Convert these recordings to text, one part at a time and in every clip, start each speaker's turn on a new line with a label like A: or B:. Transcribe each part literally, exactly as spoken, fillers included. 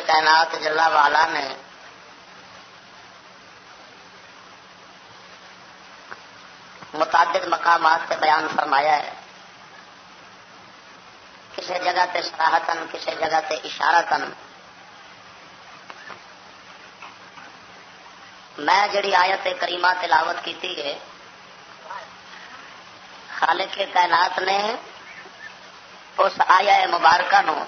A: کائنات جل وعلا نے متعدد مقامات سے بیان فرمایا ہے، کسی جگہ تے صراحتاً، کسی جگہ تے اشارتاً۔ میں جڑی آیت کریمہ تلاوت کیتی ہے، خالق کائنات نے اس آیہ مبارکہ نو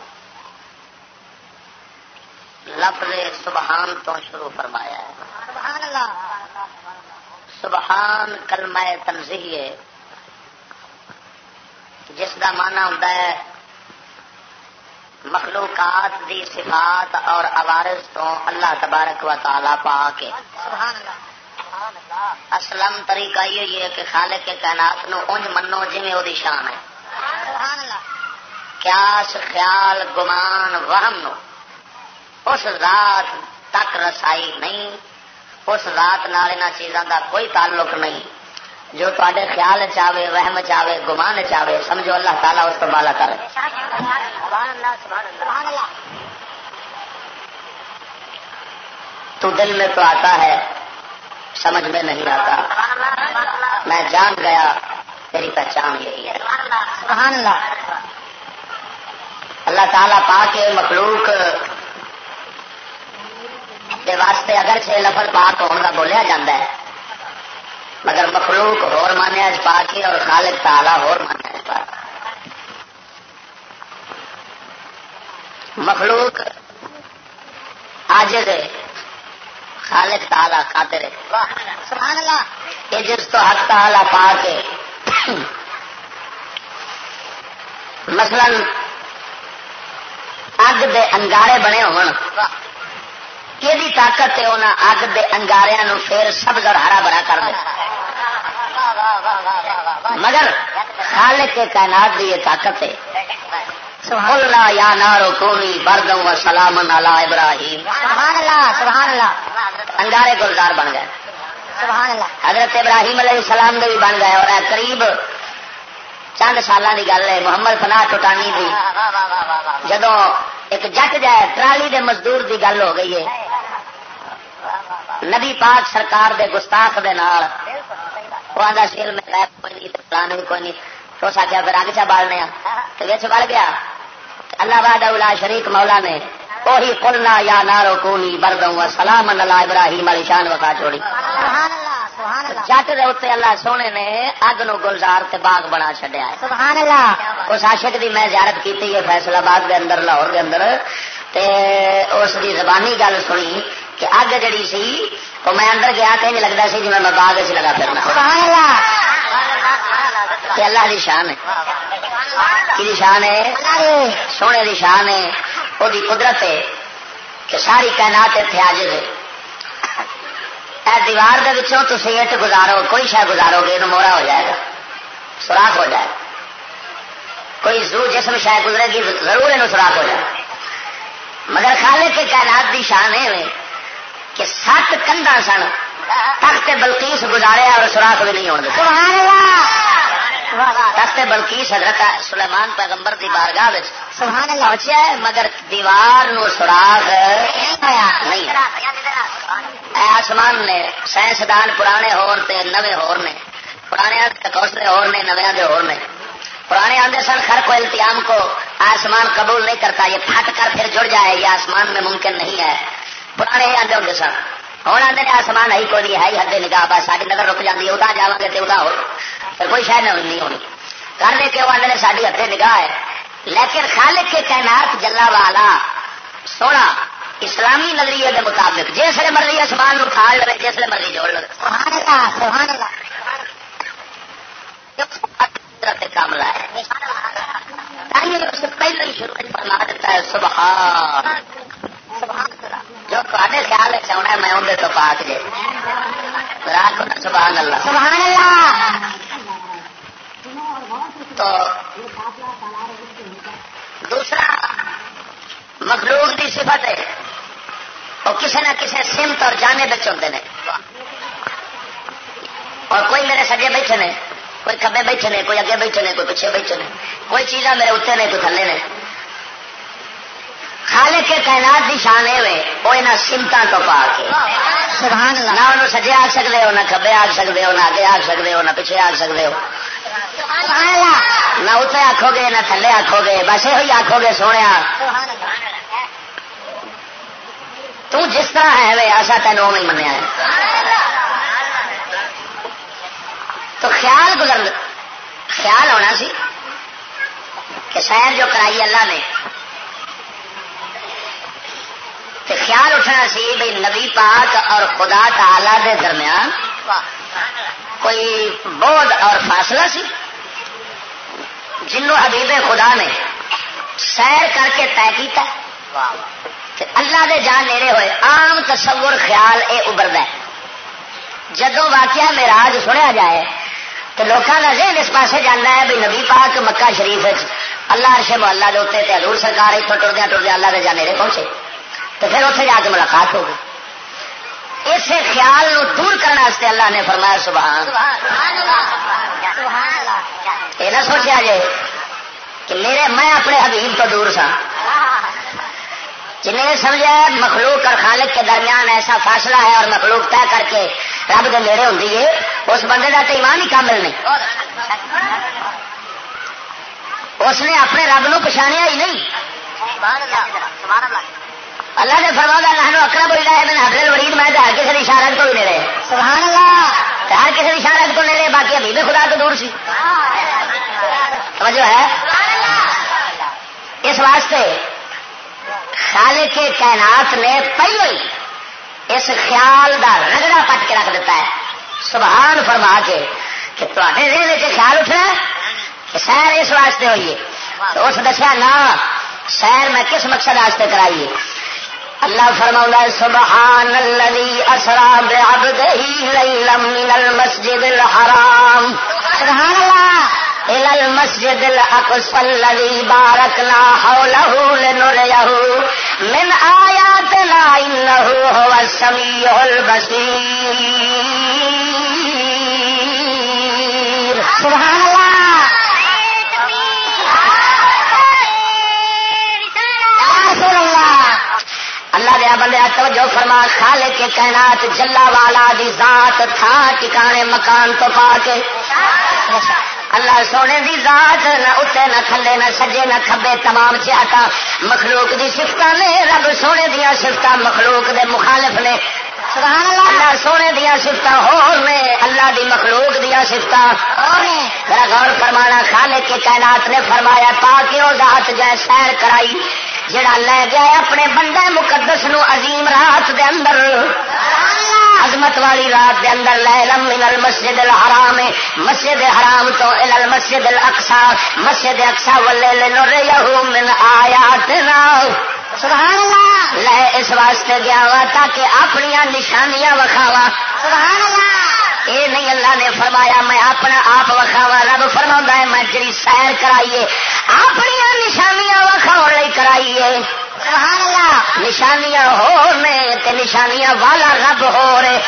A: لفظ سبحان تو شروع فرمایا ہے۔ سبحان اللہ، سبحان کلمہ تنزیہ ہے، جس کا معنی ہوتا ہے مخلوقات دی صفات اور عوارض تو اللہ تبارک و تعالی پاک ہے۔ سبحان اللہ۔ اسلم طریقہ یہ ہے کہ خالق کے کائنات نو اونج منو جویں او دی شان ہے۔ سبحان اللہ۔ قیاس، خیال، گمان، وہم نو اس ذات تک رسائی نہیں، اس ذات نال انہاں چیزاں دا کوئی تعلق نہیں۔ جو تواڈے خیال چاہے، وہم چاہے، گمان چاہے، سمجھو اللہ تعالیٰ اس کو بالا کرے۔ سبحان اللہ، سبحان اللہ۔ تو دل میں تو آتا ہے، سمجھ میں نہیں آتا، میں جان گیا تیری پہچان یہی ہے۔ سبحان اللہ۔ اللہ تعالیٰ پاک مخلوق کے واسطے اگرچہ لفظ پاک ہونے کا بولیا جاتا ہے، مگر مخلوق ہور مانیا پاک ہی اور خالق تعالیٰ ہور مانیا پاک۔ مخلوق عاجز ہے، خالق تعالیٰ قادر ہے۔ سبحان اللہ۔ یہ جس تو حق تعالیٰ پاک ہے۔ مثلا اگ دے انگارے بنے ہون، کہ طاقت ہے انہاں اگ دے انگاریاں نو پھر سبز اور ہرا بھرا کر دے، مگر خالق کے کائنات دی یہ طاقت ہے۔ قلنا یا نار کونی بردا و سلاما علی ابراہیم۔ سبحان اللہ، سبحان اللہ۔ انگارے گلزار بن گئے۔ سبحان اللہ۔ حضرت ابراہیم علیہ السلام دے بھی بن گئے، اور قریب چند سالاں دی گل ہے، محمد پناہ ٹوٹانی دی جدوں ایک جٹ جائے ٹرالی دے مزدور دی گل ہو گئی ہے، نبی پاک سرکار دے گستاخ دے نال وہ آندا سیل میں غیب کوئی نہیں، پلان بھی کوئی نہیں، تو ساکھیا پھر اگ چا بالنے تو وچ بڑھ گیا۔ اللہ وحدہ لا شریک مولا نے وہی قلنا یا نارو کونی بردا و سلاما علی ابراہیم علیہ شان وقا چھوڑی۔ سبحان اللہ، سبحان اللہ۔ جٹ دے اوتے اللہ سونے نے اگ نو گلزار تے باغ بنا چھڈیا ہے۔ سبحان اللہ۔ اس عاشق دی میں زیارت کیتی ہے فیصل آباد دے اندر، لاہور دے اندر، تے اس دی زبانی گل سنی کہ اگ جڑی سی تو میں اندر گیا کہ نہیں لگتا سی جی میں باغ چ لگا پھرنا۔ سبحان اللہ۔ کہ اللہ دی شان ہے، کی شان ہے؟ سونے دی شان ہے، وہ دی قدرت ہے کہ ساری کائنات اتنے عاجز ہے۔ اے دیوار دے وچوں تسی اٹ گزارو، کوئی شے گزارو گے تو موڑا ہو جائے گا، سوراخ ہو جائے گا، کوئی زو جسم شے گزرے گی ضرور انہوں سوراخ ہو جائے گا، مگر خالق کے کائنات دی شان ہے کہ سات کندھا سن، تخت بلقیس گزارے اور سوراخ بھی نہیں ہونے۔ سبحان اللہ۔ تخت بلقیس حضرت سلیمان پیغمبر دی بارگاہ وچ سبحان اللہ پہنچیا ہے، مگر دیوار نو سوراخ نہیں۔ اے آسمان نے سائنسدان پرانے ہور تے نویں ہور نے، پرانے کوسلے ہور نے، نویں دے ہور نے۔ پرانے آندے سن خر کو التیام کو آسمان قبول نہیں کرتا، یہ پھٹ کر پھر جڑ جائے، یہ آسمان میں ممکن نہیں ہے۔ پرانے آدھے ہوتے سن، ہوں آدھے آسمان ہے کوئی نہیں، ہے ہی حد نگاہ، بس ساری نظر رک جاتی ہے، ادا جا گے تو ادا ہو پھر کوئی شاید نہیں ہونی، کرنے کیوں آدھے ساری حد نگاہ ہے۔ لیکن خالق کے کائنات جلا والا سونا اسلامی نظریے کے مطابق جس مرضی آسمان کو کھا لے، جس مرضی جوڑ لے۔ سبحان اللہ، سبحان اللہ۔ کاملہ ہے، اس سے پہلے ہی شروع فرما دیتا ہے سبحان سبحان اللہ۔ جو تھوڑے خیال ہے چاہنا ہے میں اندر تو پاک جے راک ہونا، سبحان اللہ، سبحان اللہ۔ تو دوسرا مخلوق کی صفت ہے وہ کسی نہ کسی سمت اور جانب ہوتے ہیں، اور کوئی میرے سجے بیٹھے نے، کوئی کبے بیٹھے نے، کوئی اگے بیٹھے نے، کوئی پیچھے بیٹھے نے، کوئی چیزاں میرے اتنے نے، کوئی تھلے نے۔ خالق کے کائنات کی شان ہے وہ یہاں سمتوں تو پا کے سبحان اللہ نہ انہوں سجے آ سکتے ہو نہ کبے آ سکتے ہو نہ اگے آ سکتے ہو نہ پیچھے آ سکتے ہو نہ اتنے آخو گے نہ تھلے آخو گے بس یہ آخو گے سونے تو جس طرح ہے وے ایسا تینوں میں منیا ہے. تو خیال گزر خیال ہونا سی کہ سیر جو کرائی اللہ نے تو خیال اٹھنا سی بھئی نبی پاک اور خدا تعالی دے درمیان کوئی بودھ اور فاصلہ سی جنوں حبیب خدا نے سیر کر کے طے کیتا اللہ دے جان نیڑے ہوئے. عام تصور خیال اے ابھردا ہے جدوں واقعہ معراج سنیا جائے تو لوگوں کا ذہن اس پاسے جانا ہے بھی نبی پاک مکہ شریف اللہ عرش معلا دے اوتے تے حضور سرکار اتوں ٹردیا ٹردیا اللہ دے جان نیڑے پہنچے تو پھر اتنے جا کے ملاقات ہو گئی. اسے خیال نو دور کرنے واسطے اللہ نے فرمایا سبحان یہ نہ سوچا جائے کہ میرے میں اپنے حبیب تو دور سا. جنہیں سمجھا مخلوق اور خالق کے درمیان ایسا فاصلہ ہے اور مخلوق طے کر کے رب کے نیڑے ہوتی ہے اس بندے کا تو ایمان ہی کامل نہیں. اس نے اپنے رب نو پچھاڑیا ہی نہیں. اللہ نے فرمایا نحن اقرب الیہ من حبل الورید میں ہر کسی کی اشارت کو بھی نیڑے سبحان اللہ ہر کسی کی اشارت کو نیڑے باقی حبیب خدا تو دور سی. سمجھو ہے اس واسطے خالق کے کائنات نے پہلے ہی اس خیال دا رگڑا پٹ کے رکھ دیتا ہے سبحان فرما کے کہ تھوڑے ذہن سے خیال اٹھنا کہ سیر اس واسطے ہوئی ہے تو اس دسیا نہ سیر میں کس مقصد واسطے کرائی ہے. اللہ فرماؤں سبحان الذی اسرا بعبدہ لیلا من المسجد الحرام سبحان اللہ الى المسجد الاقصى الذي باركنا حوله لنريه من آياتنا انه هو السميع البصير سبحان اللہ. اللہ دیا بندے توجہ فرما خالق کے کائنات جلا والا دی ذات تھا ٹکانے مکان تو پا کے اللہ سونے دی ذات نہ اتنے نہ کھلے نہ سجے نہ کھبے تمام چاہتا مخلوق دی صفتاں نے رب سونے دیا صفتاں مخلوق دے مخالف نے سبحان اللہ. اللہ سونے دیا صفتاں ہور نے اللہ دی مخلوق دیا صفتاں ہور نے. ذرا غور فرمانا خالق کے کائنات نے فرمایا پاک او ذات جے سیر کرائی جڑا لے گیا اپنے بندے مقدس نو عظیم رات دے اندر عظمت والی رات دے اندر لیلم من المسجد الحرام مسجد حرام تو الى المسجد الاقصى مسجد اقصى واللیل نریہ من آیاتنا سبحان اللہ. لے اس واسطے گیا وا تاکہ اپنی نشانیاں وکھاوا سبحان اللہ. اے نہیں اللہ نے فرمایا میں اپنا آپ وکھاوا رب فرماؤں ہے میں جی سیر کرائیے اپنی نشانیاں وکھاؤ لئی کرائیے سبحان اللہ. نشانیاں ہو نے تے نشانیاں والا رب ہو رہے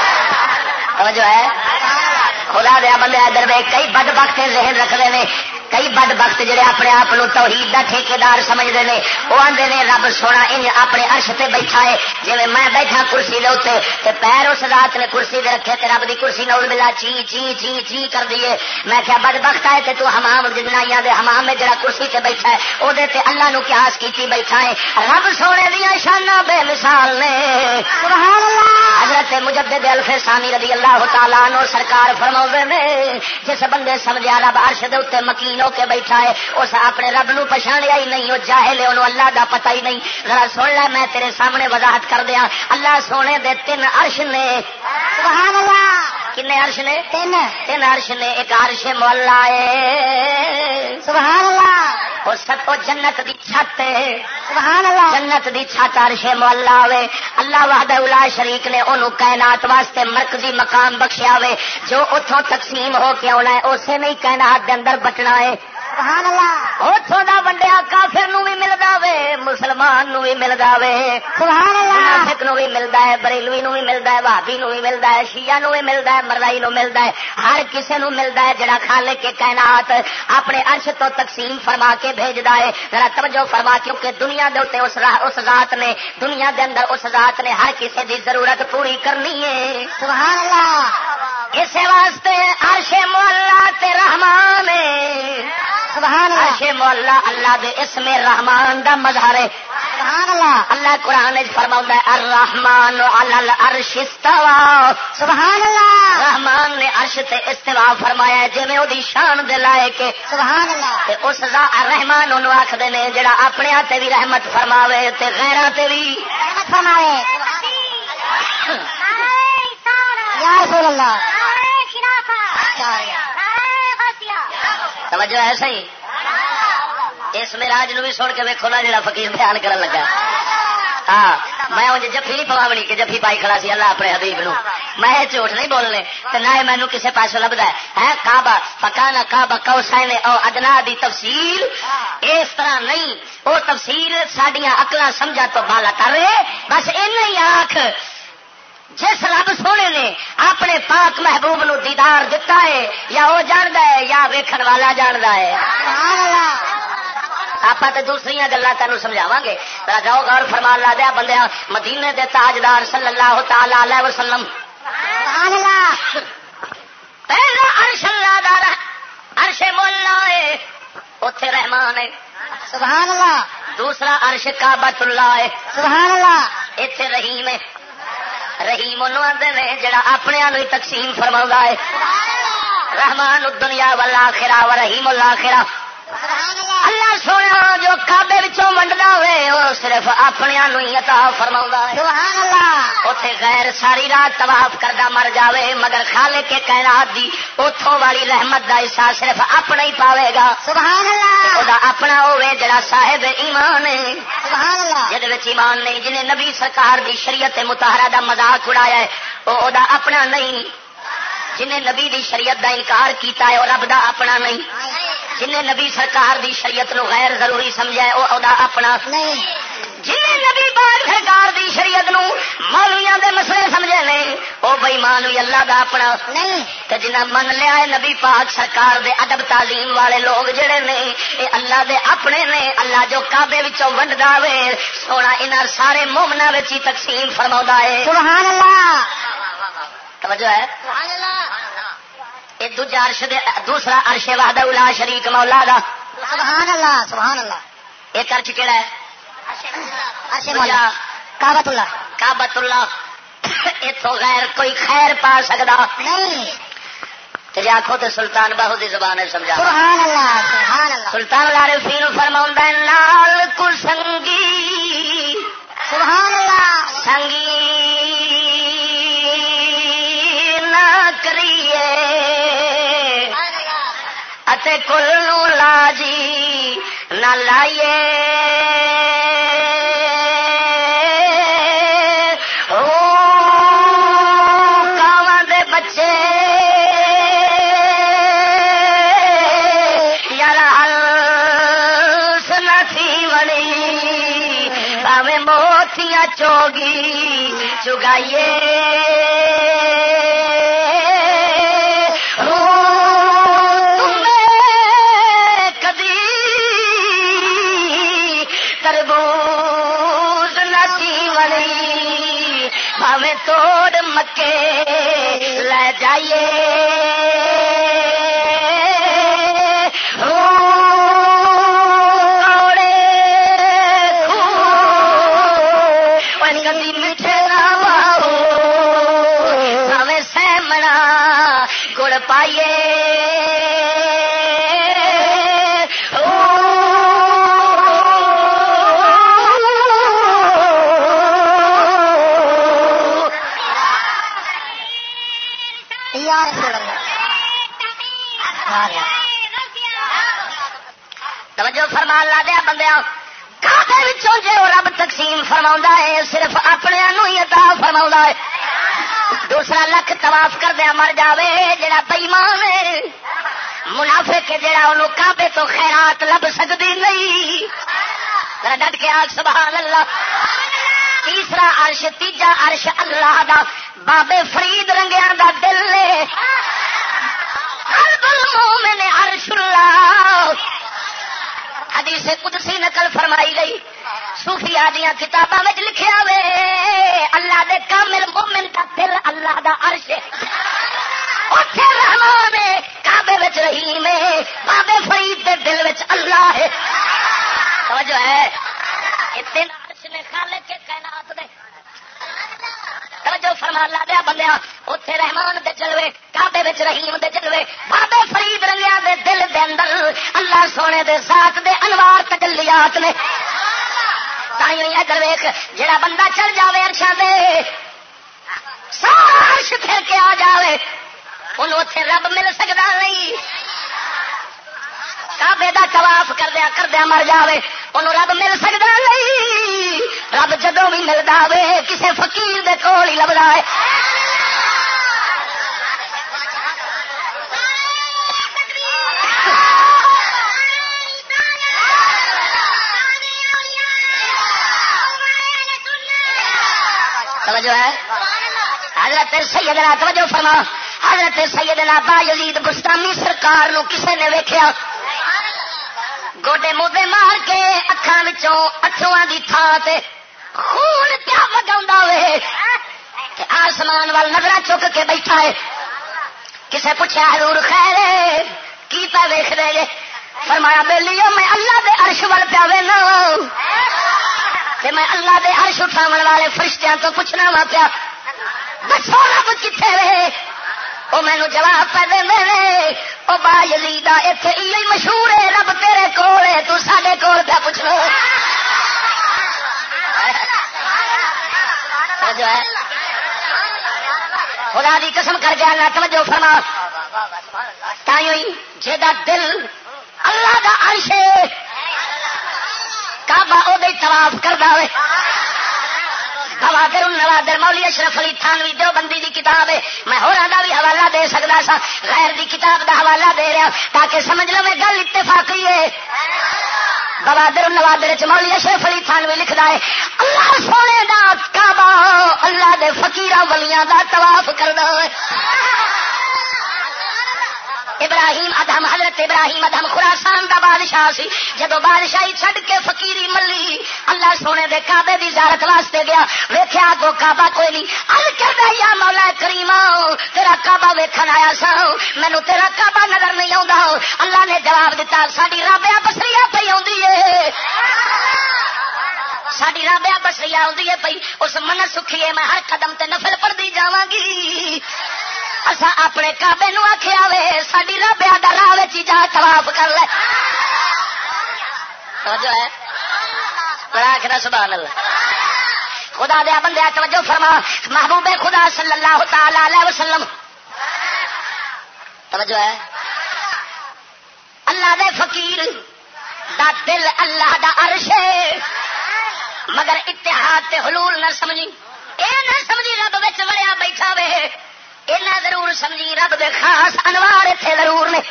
A: جو ہے خدا دیا بندے ادھر وے کئی بد بخت ذہن رکھتے ہیں کئی بد بخت جڑے اپنے آپ توحید دا ٹھیکیدار سمجھتے ہیں وہ آتے ہیں رب سونا ان اپنے عرش تے بیٹھا ہے جی میں بیٹھا کرسی دے اتنے تے پیر اس رات نے کرسی دے رکھے تے رب دی کرسی نول ملا چی چی چی چی کر دیے. میں کیا بد بخت ہے تے تو حمام جنائیاں دے حمام میں جڑا کرسی تے بیٹھا ہے او دے تے اللہ نو قیاس کیتی بیٹھا ہے. رب سونے دیا شاناں بے مثال نے سبحان اللہ. حضرت مجدد الف ثانی رضی اللہ تعالیٰ عنہ سرکار فرماؤندے نے جس بندے سمجھا رب عرش دے اوتے مکین ہو کے بیٹھا ہے اس اپنے رب نو پہچانیا ہی نہیں وہ جاہل ہے انہوں اللہ دا پتہ ہی نہیں. ذرا سن لے میں تیرے سامنے وضاحت کر دیا. اللہ سونے دے تین عرش نے سبحان اللہ. کنے عرش نے تین تین عرش نے. ایک عرش مولا ہے سبحان اللہ وہ سب کو جنت دی چھت ہے سبحان اللہ. جنت دی چھت عرش مولا ہوے اللہ وحدہ لا شریک نے انہوں کائنات واسطے مرکزی مقام بخشیا ہوے جو اتوں تقسیم ہو کے آنا ہے اسے نہیں کائنات دے اندر بٹنا ہے سبحان اللہ. اتوں دا ونڈیا کافر نو بھی ملدا وے ہے مسلمان نو بھی ملدا وے سبحان اللہ منافق نو بھی ملدا ہے بریلوی نو بھی ملدا ہے وہابی نو بھی ملدا ہے شیعہ نو بھی ملدا ہے مرزائی نو ملدا ہے ہر کسے نو ملدا ہے جڑا خالق کے کائنات اپنے عرش تو تقسیم فرما کے بھیجدا ہے ذرا توجہ فرما کیونکہ دنیا دے اوتے اس اس ذات نے دنیا دے اندر اس ذات نے ہر کسے دی ضرورت پوری کرنی ہے سبحان اللہ اس واسطے عرش مولا تے رحمان سبحان اللہ عرش مولا اللہ دے اسم رحمان دا مظہر ہے سبحان اللہ اللہ قرآن وچ فرماوندا ہے الرحمن علی العرش استوى سبحان اللہ رحمان نے عرش تے استوا فرمایا ہے جویں اودی شان دے لائق ہے سبحان اللہ تے اس ذات رحمان اونوں آکھدے نے جڑا اپنے تے بھی رحمت فرماوے تے غیراں تے بھی رحمت فرماوے یا رسول اللہ توجہ ہے صحیح اس معراج نو بھی سن کے ویکھو نا جڑا فقیر بیان کرن لگا ہاں میں انج جفی نہیں پواونی کہ جفی پائی کھڑا سی اللہ اپنے حبیب نو میں جھوٹ نہیں بولنے تے نہ مینوں کسے پاسوں لبدا ہے ہے کعبہ فکان کعبہ قوسین او ادنا دی تفصیل اس طرح نہیں وہ تفصیل ساڈیاں عقلاں سمجھا تو بالا کرے بس اینا ہی آکھ جس رب سونے نے اپنے پاک محبوب نو دیدار دتا ہے یا وہ جاندا ہے یا ویکھن والا جاندا ہے آپ تو دوسری گلا تینوں سمجھاواں گے جاؤ غور فرمان لا دیا بندیا مدینے دے تاجدار صلی اللہ تعالی علیہ وسلم سبحان اللہ پہلا عرش اللہ دا عرش مولا ہے اوتھے رحمان ہے سبحان اللہ دوسرا عرش کعبۃ اللہ ہے سبحان اللہ ایتھے رحیم ہے رحیم انہوں آندے نے جڑا اپنے نو تقسیم فرماوندا ہے رحمان الدنیا والآخرہ ورحیم الآخرہ اللہ سونا جو کعبے وچوں ونڈدا ہوئے وہ صرف اپنے نو ہی عطا فرماوندا ہے سبحان اللہ اوتھے غیر ساری رات طواف کردا مر جاوے مگر خالق کے کائنات دی اوتھوں والی رحمت دا حصہ صرف اپنا ہی پاوے گا سبحان اللہ او دا اپنا ہوے جڑا صاحب ایمان ہے سبحان اللہ جے وچ ایمان نہیں جنے نبی سرکار دی شریعت مطہرہ دا مذاق اڑایا ہے او دا اپنا نہیں جنہیں نبی دی شریعت دا انکار کیتا ہے او رب دا اپنا نہیں جنہیں نبی سرکار دی شریعت نو غیر ضروری سمجھا ہے او دا اپنا نہیں جنہیں نبی پاک سرکار دی شریعت نو مولویاں دے مسئلے سمجھے نے او بے ایمان ہوئی اللہ دا اپنا نہیں تے جنہاں من لیا ہے نبی پاک سرکار دے ادب تعظیم والے لوگ جڑے نے اے اللہ دے اپنے نے اللہ جو کعبے وچوں ونڈدا وے سونا انہاں سارے مومناں وچ ہی تقسیم فرماوندا ہے سبحان اللہ توجہ ہے سبحان اللہ اے دوجا عرش دے دوسرا عرش وحدہ لا شریک مولا دا سبحان اللہ سبحان اللہ ایک عرش کیڑا ہے عرش مولا کعبۃ اللہ کعبۃ اللہ ایتھوں غیر کوئی خیر پا سکدا نہیں تے آکھو تے سلطان باہو دی زبان ہے سمجھا سبحان اللہ سبحان اللہ سلطان العارفین فرماوندا ہے لال کو سنگی سبحان اللہ سنگی کریے اتے کل نو لاجی نہ لائیے او کاواں دے بچے یار ہلس نہ تھی وڑی پاویں موتیاں چوگی چگائیے تربوز نتی وڑی بھاویں توڑ مکے لے جائیے کبھی میٹھے نہ باہو بھاویں سیمنا گڑ پائیے توجہ فرمان لا دیا بندیا کعبے وچوں جے رب تقسیم فرماوندا ہے صرف اپنے نو ہی عطا فرماوندا ہے دوسرا لکھ طواف کردیا مر جاوے جڑا بے ایمان ہے منافق ہے جڑا اونوں کعبے تو خیرات لب سکدی نہیں ذرا ڈٹ کے آگ سبحان اللہ. تیسرا عرش تیجا عرش اللہ دا بابے فرید رنگیاں دا دل لے قلب المومن عرش اللہ. حدیث قدسی نقل فرمائی گئی صوفیاء دیاں کتاباں وچ لکھیا وے اللہ دے کامل مومن دا دل اللہ دا عرش ہے. اوتھے رحمان ہے کعبے وچ رحیم ہے بابے فرید دے دل وچ اللہ ہے. توجہ ہے اتنے عرش نے خالق کے کائنات دے توجہ فرما لا دیا بندیا اوتھے رحمان دے جلوے کعبے وچ رحیم دے جلوے بابے فرید رنگیاں دے دل دے اندر اللہ سونے دے ذات دے انوار تجلیات نے. تائیں ادھر ویکھ جڑا بندہ چل جاوے عرشاں دے سارا عرش پھر کے آ جاوے انہوں اتنے رب مل سکتا نہیں. کعبے دا طواف کردیا کردیا مر جاوے انہوں رب مل سکتا نہیں. رب جدوں بھی ملتا وے کسے فقیر دے کول ہی لبدا ہے. توجہ ہے حضرت سیدنا توجہ فرما حضرت سیدنا با یزید بستامی سرکار نو کسے نے ویکھیا گوڈے موڈے مار کے اکھاں وچوں اٹھواں دی تھاں تے خون کیا وگاوندا وے تے آسمان وال نظراں چک کے بیٹھا ہے. کسے پوچھا حضور خیر ہے کی پا ویکھ دے جے؟ فرمایا بیلیو میں اللہ دے عرش ول پیا وینا تے میں اللہ دے عرش اٹھاون والے فرشتیاں تو پوچھنا وا پیا دسو رب کتنے وے؟ وہ مینو جواب پہ دے وہ با یزیدا اتنے یہ مشہور ہے رب تیرے کول ہے تو ساڈے کول پہ پوچھنا. جو ہے خدا دی قسم کر کے اللہ توجہ فرما تائیں جیدا دل اللہ دا عرش ہے کعبہ او دے طواف کردا ہوئے. بہادر النوادر مولی اشرف علی تھانوی دیوبندی دی کتاب ہے میں ہوراں دا بھی حوالہ دے سکدا سا غیر دی کتاب دا حوالہ دے رہا تاکہ سمجھ لو میں گل اتفاقی ہے. بہادر النوادر چ مولی اشرف علی تھانوی لکھدا ہے اللہ سونے دا کعبہ اللہ دے فقیراں ولیاں دا طواف کردا ہے. ابراہیم ادم حضرت ابراہیم ادم خراسان دا بادشاہ سی جدو بادشاہی چھڈ کے فقیری ملی اللہ سونے دے کعبے دی زیارت واسطے گیا ویکھیا اگو کعبہ کوئی نہیں ال کردا یا مولا کریم تیرا کعبہ ویکھن آیا سا مینوں تیرا کعبہ نظر نہیں آوندا. اللہ نے جواب دیتا ساڈی رابعہ بصریہ پئی آوندی ہے ساڈی رابعہ بصریہ آوندی ہے پئی اس من سکھی ہے میں ہر قدم تے نفل پڑھدی جاواں گی. اسا اپنے کعبے نو آکھیا وے ساڈی رابعہ دا راہ وچ جا طواف کر لے. توجہ ہے بڑا کھڑا سبحان اللہ. خدا دے بندے توجہ فرما محبوب خدا صلی اللہ تعالی علیہ وسلم توجہ ہے اللہ دے فقیر دا دل اللہ دا عرش ہے مگر اتحاد تے حلول نہ سمجھی اے نہ سمجھی رب وچ وڑیا بیٹھا وے اینا ضرور سمجھی رب دے خاص انوار اتنے ضرور نے.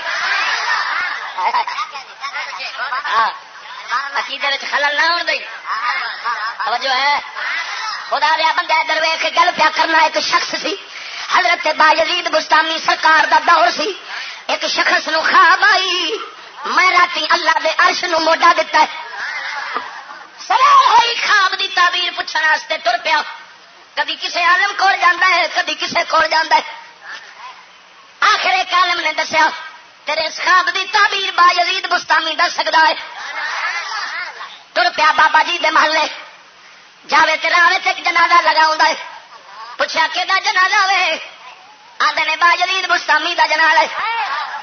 A: عقیدے وچ خلل نہ ہون دئی توجہ ہے خدا دیا بندہ ادھر ویکھ گل پیا کرنا. ایک شخص سی حضرت با یزید بستامی سرکار دا دور سی ایک شخص نو خواب آئی میں راتی اللہ دے عرش نو موڈا دتا ہے سوال ہوئی خواب دی تعبیر پوچھنے واسطے تر پیا کدی کسی عالم کول جاندا ہے کدی کسی کول جاندا ہے. آخر ایک عالم نے دسیا تیرے اس خواب دی تعبیر با یزید بستامی دس سکدا ہے. تر پیا بابا جی دے محلے جاوے تے راہ وچ ایک جنازہ لگاوندا ہے پوچھا کیدا جنازہ وے آندے نے با یزید بستامی دا جنازہ ہے.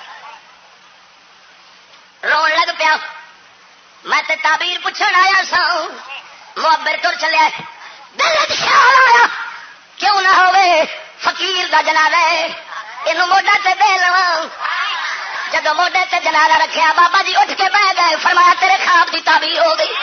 A: رون لگ پیا میں تے تعبیر پوچھن آیا سا معبر تر چلیا دل خیال آیا کیوں نہ ہوئے فقیر دا جنازہ ہے اینو موڈا تے دے لواں. جدو موڈے تے جنازہ رکھیا بابا جی اٹھ کے بیٹھ گئے فرمایا تیرے خواب دی تعبیر ہو گئی.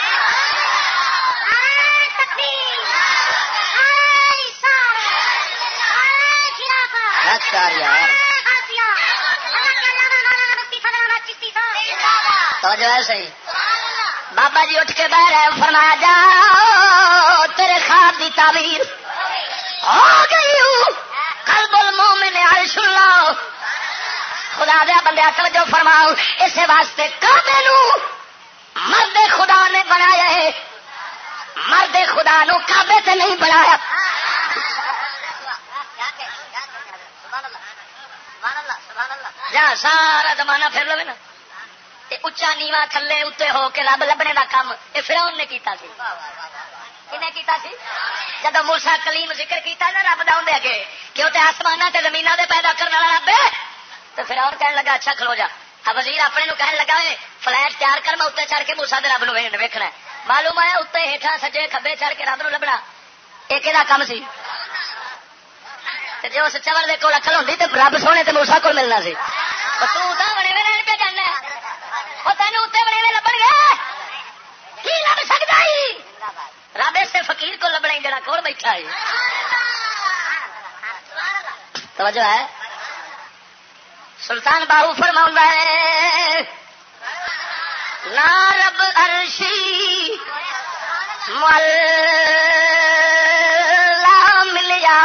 A: توجہ ہے صحیح بابا جی اٹھ کے بہ رہے فرمایا جا تیرے خواب کی تعبیر ہو گئی قلب المومن عرش اللہ خدا دیا بندے توجہ فرماؤ اسے واسطے کعبے نو مرد خدا نے بنایا ہے مرد خدا نو کعبے تے نہیں بنایا جا سارا زمانہ پھر لو نا اچا نیوا تھلے اتنے ہو کے رب لبنے کا کام یہ فرعون نے کیتا سی کنے کیتا سی جب موسیٰ کلیم ذکر کیتا نا رب دا اندے اگے کہ وہ آسمانہ تے زمینہ دے پیدا کرنے والا رب ہے تو فرعون کہنے لگا اچھا کھلو جا وزیر اپنے نو کہنے لگا فلیٹ تیار کر میں اتنے چڑھ کے موسیٰ دے رب نو ویکھنا ہے معلوم ہے اتنے ہیٹھا سجے کھبے چڑھ کے رب نو لبنا یہ کہدا کم سی جی اس چور دے کول اکل ہوندی تے رب سونے تے موسیٰ کول ملنا سی تو تاں بڑے ویلے پہ جانا وہ تینوں اتنے بڑے ویلے لبن گے کی لب سکتا ہی رب اس فقیر کو لبنا ہی جڑا کول بیٹھا ہے توجہ ہے سلطان باہو فرماؤں ہے نا رب عرشی مولا ملیا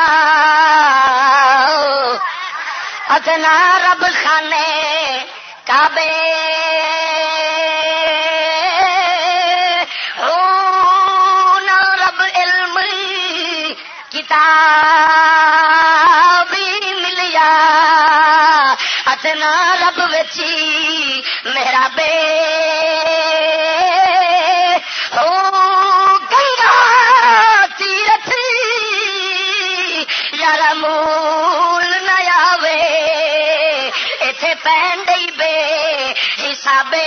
A: اتنا رب خانے کعبے او نا رب علم کتاب ملیا اتنا رب وچی میرا بے او گنگا تیرتھ یارا مول نیا وے ایتھے پین دئی بے حسابے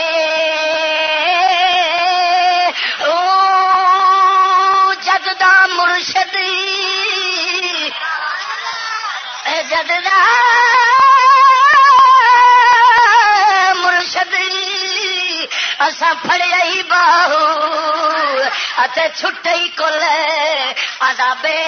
A: او جددا مرشد جددا مرشد اسا پھڑیا ہی باہو اتے چھٹے ہی کل عذابے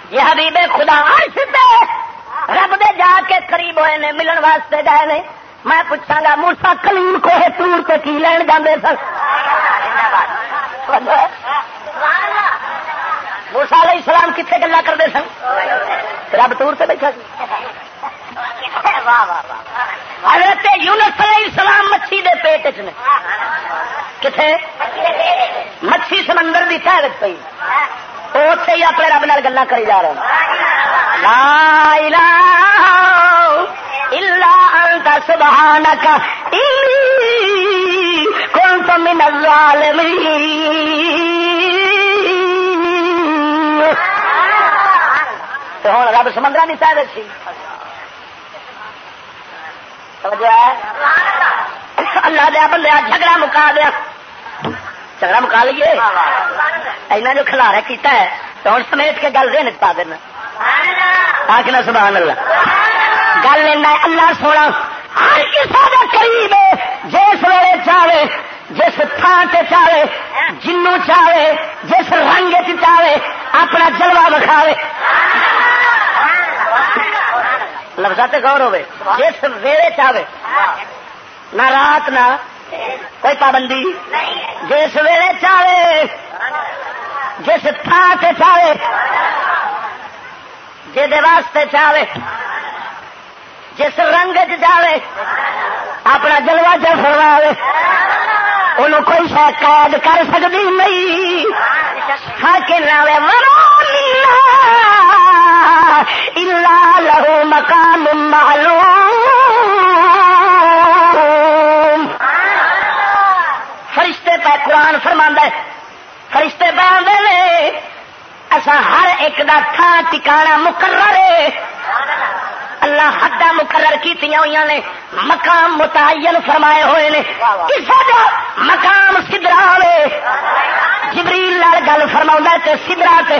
A: یہ حبیب خدا عرش پہ رب دے جا کے قریب ہوئے نے ملن واسطے گئے نے. میں پوچھاں گا موسیٰ کلیم کو ہے تور تے کی لین جاندے سن؟ موسیٰ علیہ السلام کتنے گلا کرتے سن؟ رب تور تے بیٹھا سی. حضرت یونس علیہ السلام مچھی دے پیٹ چ نے کتنے مچھی سمندر دی تہ وچ پئی اوتھے ہی اپنے رب نال گلاں کری جا رہے ہیں. لا الہ الا انت سبحانک انی کنت من الظالمین. تو ہوں رب سمندر کی تہ سی اللہ دیا بندہ جھگڑا مکا دیا جھگڑا مکا لیے اینا جو کھلارا کیتا ہے تو ہوں سمیٹ کے گل دین پا دینا آخنا سبحان اللہ. گل لینا اللہ سونا ہر کسی کا قریب جس ویلے چاہے جس تھان سے چاہے جنوں چاہے جس رنگ چاہے اپنا جلوہ بکھاوے. لفظات غور ہوئے جس ویلے چاہے نہ رات نہ کوئی پابندی جس ویلے چاہے جس تھان سے چاہے جے واسطے چاہے جس رنگ چاہے اپنا جلوہ چ فرماوے انہوں کوئی شاید قید کر سکتی نہیں. الا لہو مقام معلوم. فرشتے پہ قرآن فرماندا ہے فرشتے پہ آندے نے اساں ہر ایک دا تھان ٹکانا مقرر ہے. اللہ حداں مقرر کیتیاں ہوئی نے مقام متعین فرمائے ہوئے نے. کسی دا مقام سدرا وے جبریل نال گل فرماوندا تے سدرا تے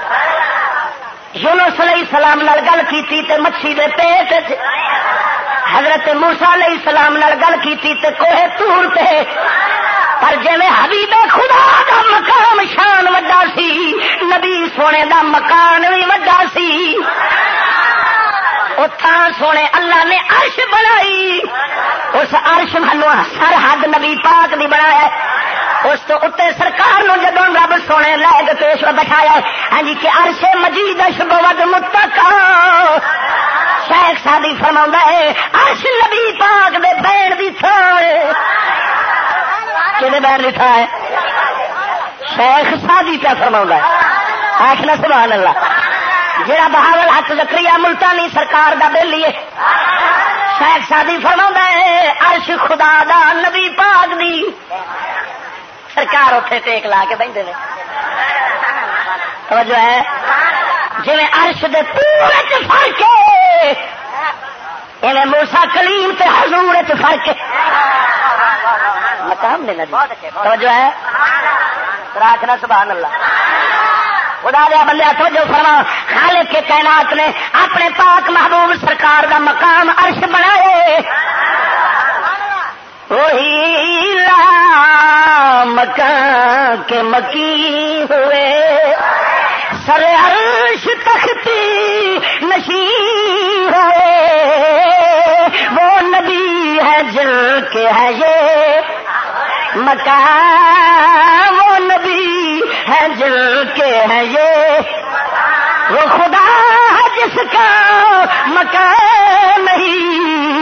A: یونس علیہ السلام نال گل کیتی تے مچھی دے پیٹ وچ حضرت موسیٰ علیہ السلام نال گل کیتی تے کوہ طور تے. پر جویں حبیب خدا دا مقام شان وڈا سی نبی سونے دا مکان بھی وڈا سی. اتھاں سونے اللہ نے عرش بنائی اس عرش منو سرحد نبی پاک دی بنایا اس تو اتنے سرکار نو جدوں رب سونے لے کے پیش بٹھایا ہاں جی کہ عرش مجید بود متقا. شیخ سادی فرماوندا ہے عرش نبی پاک دے بین دی تھان کدے بین دی تھان ہے شیخ سادی پہ فرماوندا ہے آخنا سبحان اللہ. جڑا بہاول حق زکریا ملتانی سرکار دا بیلی ہے شیخ سادی فرماوندا ہے عرش خدا دا نبی پاک دی سرکار اتنے ٹیک لا کے بیٹھے نے. توجہ ہے جی عرش دے پورے چ فرق ہے ایویں موسیٰ کلیم تے حضور چ فرق ہے مقام نے نبی. توجہ ہے راکھنا سبحان اللہ. خدا دیا بندے توجہ فرما خالق کے کائنات نے اپنے پاک محبوب سرکار دا مقام عرش بنائے. وہی لا مکان کے مکی ہوئے سر عرش تختی نشین ہوئے. وہ نبی ہے جل کے ہے یہ مکان وہ نبی ہے جل کے ہے یہ وہ خدا ہے جس کا مکان نہیں.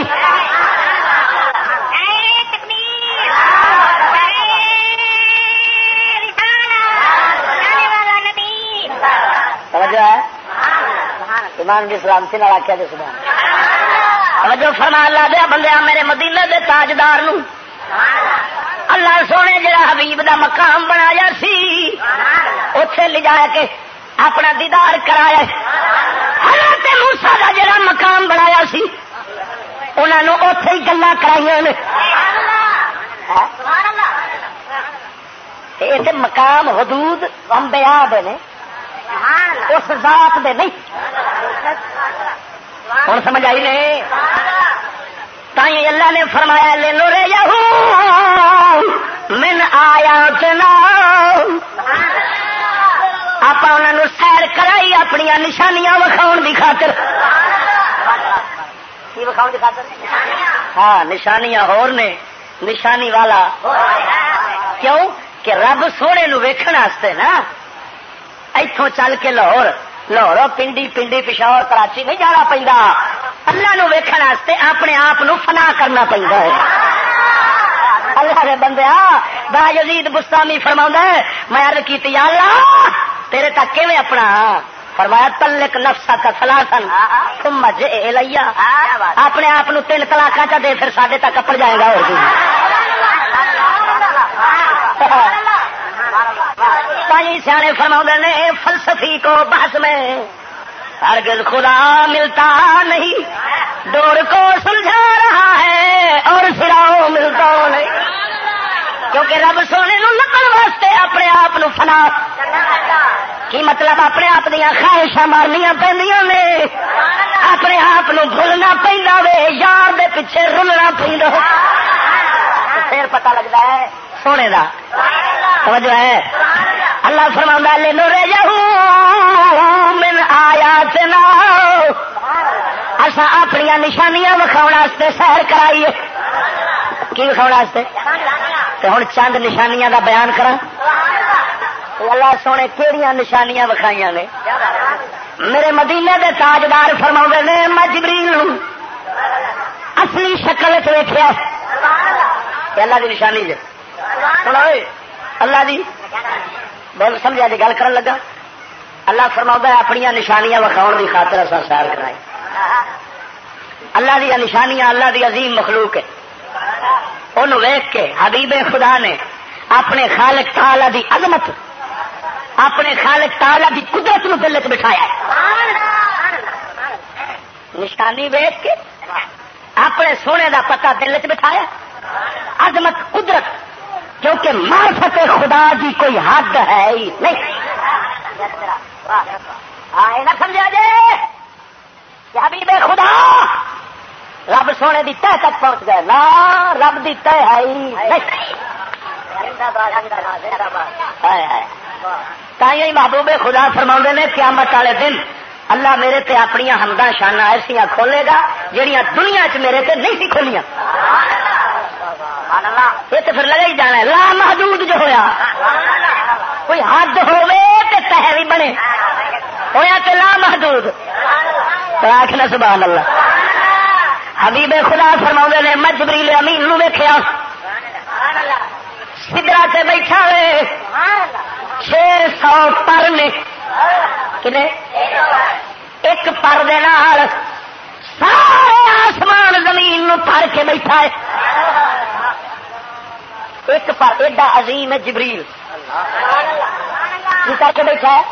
A: ایمان کی سلامتی نال آخیا جی سبحان جو فرما اللہ دیا بندیا میرے مدینے دے تاجدار نو اللہ سونے جڑا حبیب دا مقام بنایا سی اوتھے لے جا کے اپنا دیدار کرایا. حضرت موسیٰ دا جڑا مقام بنایا سی انہاں نو اوتھے ہی گلاں کرائیاں نے. یہ مقام حدود انبیاء دے نے اس ذات دے نہیں. ہوں سمجھ آئی نہیں تائیں اللہ نے فرمایا لے نورے یہو من آیاتنا آپ انہوں نے سیر کرائی اپنی نشانیاں وکھاؤن دی خاطر کی وکھاؤن دی خاطر ہاں نشانیاں ہور نے نشانی والا کیوں کہ رب سونے نو ویکھن واسطے نا ایتھوں چل کے لاہور لاہور پنڈی پنڈی پشاور کراچی نہیں جانا پیندا اللہ نو ویکھن واسطے اپنے آپ نو فنا کرنا پیندا ہے اللہ دے بندے با یزید بستامی فرماوندا ہے میں عرض کیتی یا اللہ تیرے تک کیویں اپنا فرمایا تلک نفسک ثلاثن ثم جئ الی اپنے آپ نو تین طلاقاں چا دے پھر ساڈے تک اپڑ جائے گا اور کی سیانے فرماؤں نے فلسفی کو بحث میں ہرگز خدا ملتا نہیں ڈور کو سلجھا رہا ہے اور سراؤ ملتا نہیں کیونکہ رب سونے نو نقل واسطے اپنے آپ نو فنا کی مطلب اپنے آپ دیا خواہشاں مارنیاں پہنیاں نے اپنے آپ نو بھولنا پہندا وے یار دے پیچھے رلنا پہندا پھر پتہ لگتا ہے سونے دا توجہ ہے اللہ فرماؤں لے نو رے جاؤں من آیاتنا اساں اپنی نشانیاں وکھاؤن واسطے سیر کرائیے کی وکھاؤن واسطے تے ہن چند نشانیاں دا بیان کراں اللہ سونے کیڑیاں نشانیاں وکھائیاں نے میرے مدینے دے تاجدار فرماؤندے نے میں جبریل اصلی شکل وچ ویکھیا اللہ دی نشانی جے سنا اللہ دی بول سمجھا جی گل کرن لگا اللہ فرماؤندا ہے اپنی نشانیاں وکھاؤن دی خاطر اساں سیر کرائیں اللہ دی نشانیاں اللہ دی عظیم مخلوق ہے انہوں ویکھ کے حبیب خدا نے اپنے خالق تعالی دی عظمت اپنے خالق تعالی دی قدرت نو دل وچ بٹھایا نشانی ویکھ کے اپنے سونے دا پتہ دل وچ بٹھایا عظمت قدرت کیونکہ معرفت خدا کی کوئی حد ہے ہی نہیں آئے نہ سمجھا جے کہ حبیب خدا رب سونے دی تہ تک پہنچ گئے نا رب دی تہ ہے ہی نہیں تائیں محبوب خدا فرماؤندے نے قیامت والے دن اللہ میرے تے اپنی حمداں شاناں ایسیاں کھولے گا جہاں دنیا چ میرے تے نہیں سی کھولیاں یہ تو پھر لگا ہی جانا ہے لا محدود جو ہویا کوئی حد ہوے تے تہ بھی بنے ہویا تے لا محدود تو آخنا سبحان اللہ حبیب خدا فرماؤندے نے میں جبریل امین نو ویکھیا سدرا تے بیٹھا ہوئے چھ سو پر نے کنے ایک پر دے نال سارے آسمان زمین نو بھر کے بیٹھا ہے ایک پر ایڈا عظیم ہے جبریل کی کر کے بیٹھا ہے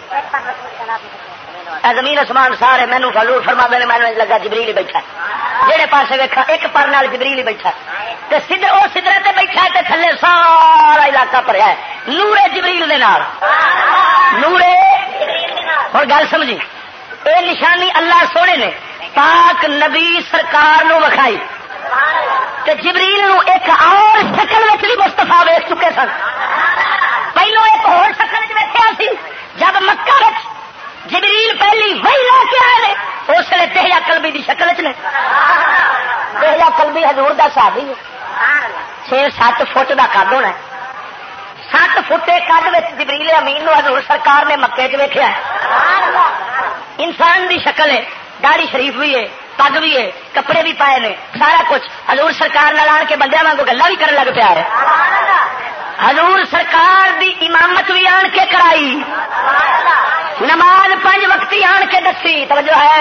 A: زمین آسمان سارے مینو فلور فرما دے مینو لگا جبریل ہی بیٹھا ہے جہے پاسے ویکھا ایک پر نال جبریل ہی بیٹھا ہے سدھر وہ سدھرے تے بیٹھا ہے تے تھلے سارا علاقہ بھریا ہے نورے جبریل دے نال نورے اور گل سمجھی اے نشانی اللہ سونے نے پاک نبی سرکار نو وکھائی تے جبریل نو ایک اور شکل وچ بھی مصطفیٰ ویکھ چکے سن پہلو ایک اور شکل وچ ویکھیا سی جب مکہ وچ جبریل پہلی وہی لے کے آئے اس لیے دہیا قلبی دی شکل وچ نے دہیا قلبی حضور دا صحابی ہے چھ سات فٹ دا قد ہونا ہے سات فٹے قد وچ جبریل امین نو حضور سرکار نے مکے چ ویکھیا انسان دی شکل ہے داڑھی شریف بھی ہے پگ بھی ہے کپڑے بھی پائے نے سارا کچھ حضور سرکار نال آن کے بندیاں وانگو گلاں بھی کرن لگ پیا ہے حضور سرکار دی امامت بھی آن کے کرائی نماز پنج وقتی آن کے دسی توجہ ہے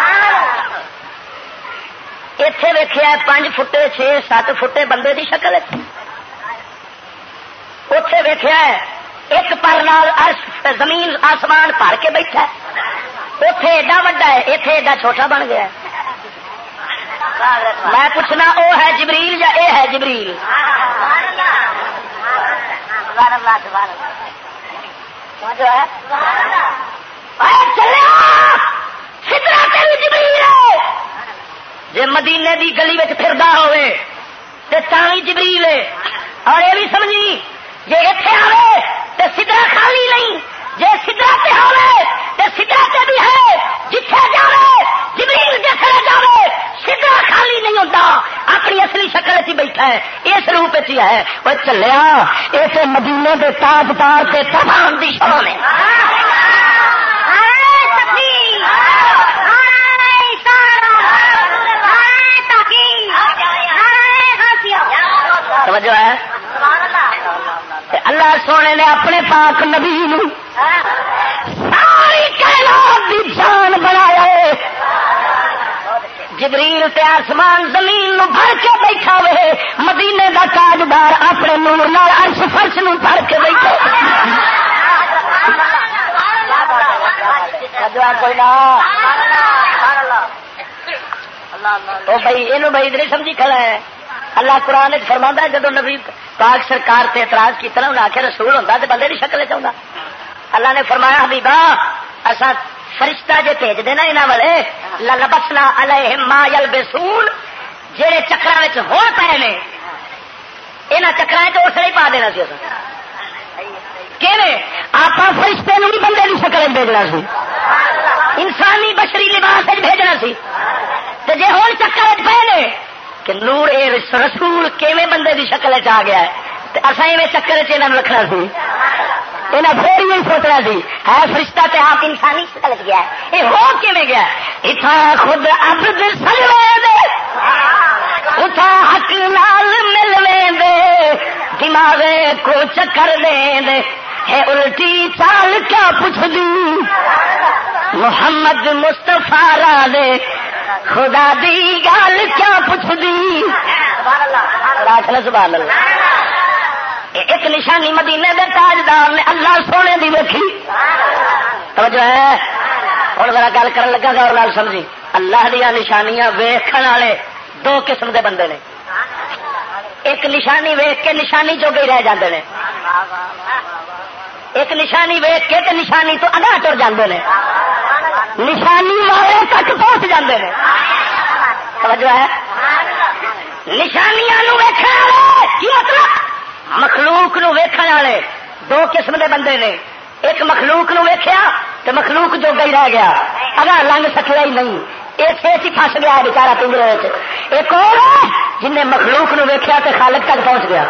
A: ایتھے ویکھیا پانچ فٹے چھ سات فٹے بندے دی شکل ہے اوتھے ویکھیا ایک پر نال عرش زمین آسمان بھر کے بیٹھا ہے اوتھے ایڈا وڈا ہے ایتھے ایڈا چھوٹا بن گیا ہے میں پوچھنا او ہے جبریل یا اے ہے جبریل جو ہے جی مدینے دی گلی میں پھردا ہوئے تے تاں جبریل ہے اور یہ بھی سمجھی جی اتنے آئے تو سدرا خالی نہیں جی سدرا تے آئے تو سدرا تے
B: بیٹھا ہے اس روپ ہی ہے وہ چلیا اسے مدینے کے تاجدار سے تمام دی شان ہے توجہ ہے اللہ سونے نے اپنے پاک نبی نو ساری کائنات دی جان بنایا ہے جبریل تے آسمان زمین نو بھر کے بیٹھا ہوئے مدینے دا تاجدار اپنے نور نال عرش فرش نو بھر کے بیٹھا کوئی نہ او بھائی یہ بھائی ادھر سمجھی کھڑا ہے اللہ قرآن فرماتا ہے جب نبی پاک سرکار تے اعتراض کیا انہیں آخر رسول ہوتا تو بندے کی شکل چاہتا اللہ نے فرمایا حبیبا اصا فرشتہ جے بھیج دینا یہاں والے لبسنا علیہم ما یلبسون جہے چکر ہو پے نے یہاں چکر اس لیے پا دینا سی آپ فرشتے بھی بندے کی شکل بھیجنا سی انسانی بشری لباس بھیجنا سی جی ہوں چکر پے نے کہ نور اے رسول کیویں بندے دی شکل چ آ گیا ہے اصا ایویں چکر چ رکھنا سی یہاں پھر ہی سوچنا سی ہے فرشتہ تے آپ انسانی شکل چ گیا ہے یہ ہو کیویں گیا اتھا خود عبد سلوے دے اتھا حق نال ملوے دے دماغ کو چکر دے دے ہے الٹی چال کیا پوچھ دی محمد مصطفیٰ را دے خدا دی گال کیا پوچھ دی سبحان اللہ ایک نشانی مدینے دے تاجدار نے اللہ سونے دی ویکھی توجہ ہے ہوں ذرا گل کرن لگا غور نال سمجھی اللہ دیا نشانیاں ویکھن والے دو قسم دے بندے نے ایک نشانی ویکھ کے نشانی جو گئی رہ جاندے نے ایک نشانی ویکھ کے تے نشانی تو اگاں ٹر جاندے نے نشانی والے تک پہنچ جاندے نے توجہ ہے نشانیاں نو ویکھن والے کی مطلب مخلوق نو ویکھن والے دو قسم دے بندے نے ایک مخلوق نو ویکھیا تے مخلوق جو گئی رہ گیا اگاں لنگ سکیا ہی نہیں ایک ہی پھس گیا بیچارہ پنجرے وچ ایک اور جن نے مخلوق نو ویکھیا تے خالق تک پہنچ گیا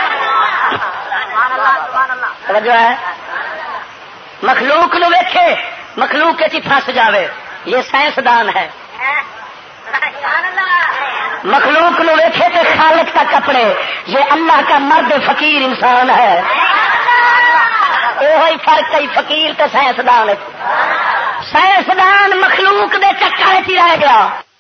B: توجہ ہے مخلوق نو ویکھے مخلوق کے پھنس جاوے یہ سائنسدان ہے مخلوق نو ویکھے تے خالق تک اپنے یہ اللہ کا مرد فقیر انسان ہے یہ فرق ہے فقیر تے سائنسدان سائنسدان مخلوق دے چکر چ رہ گیا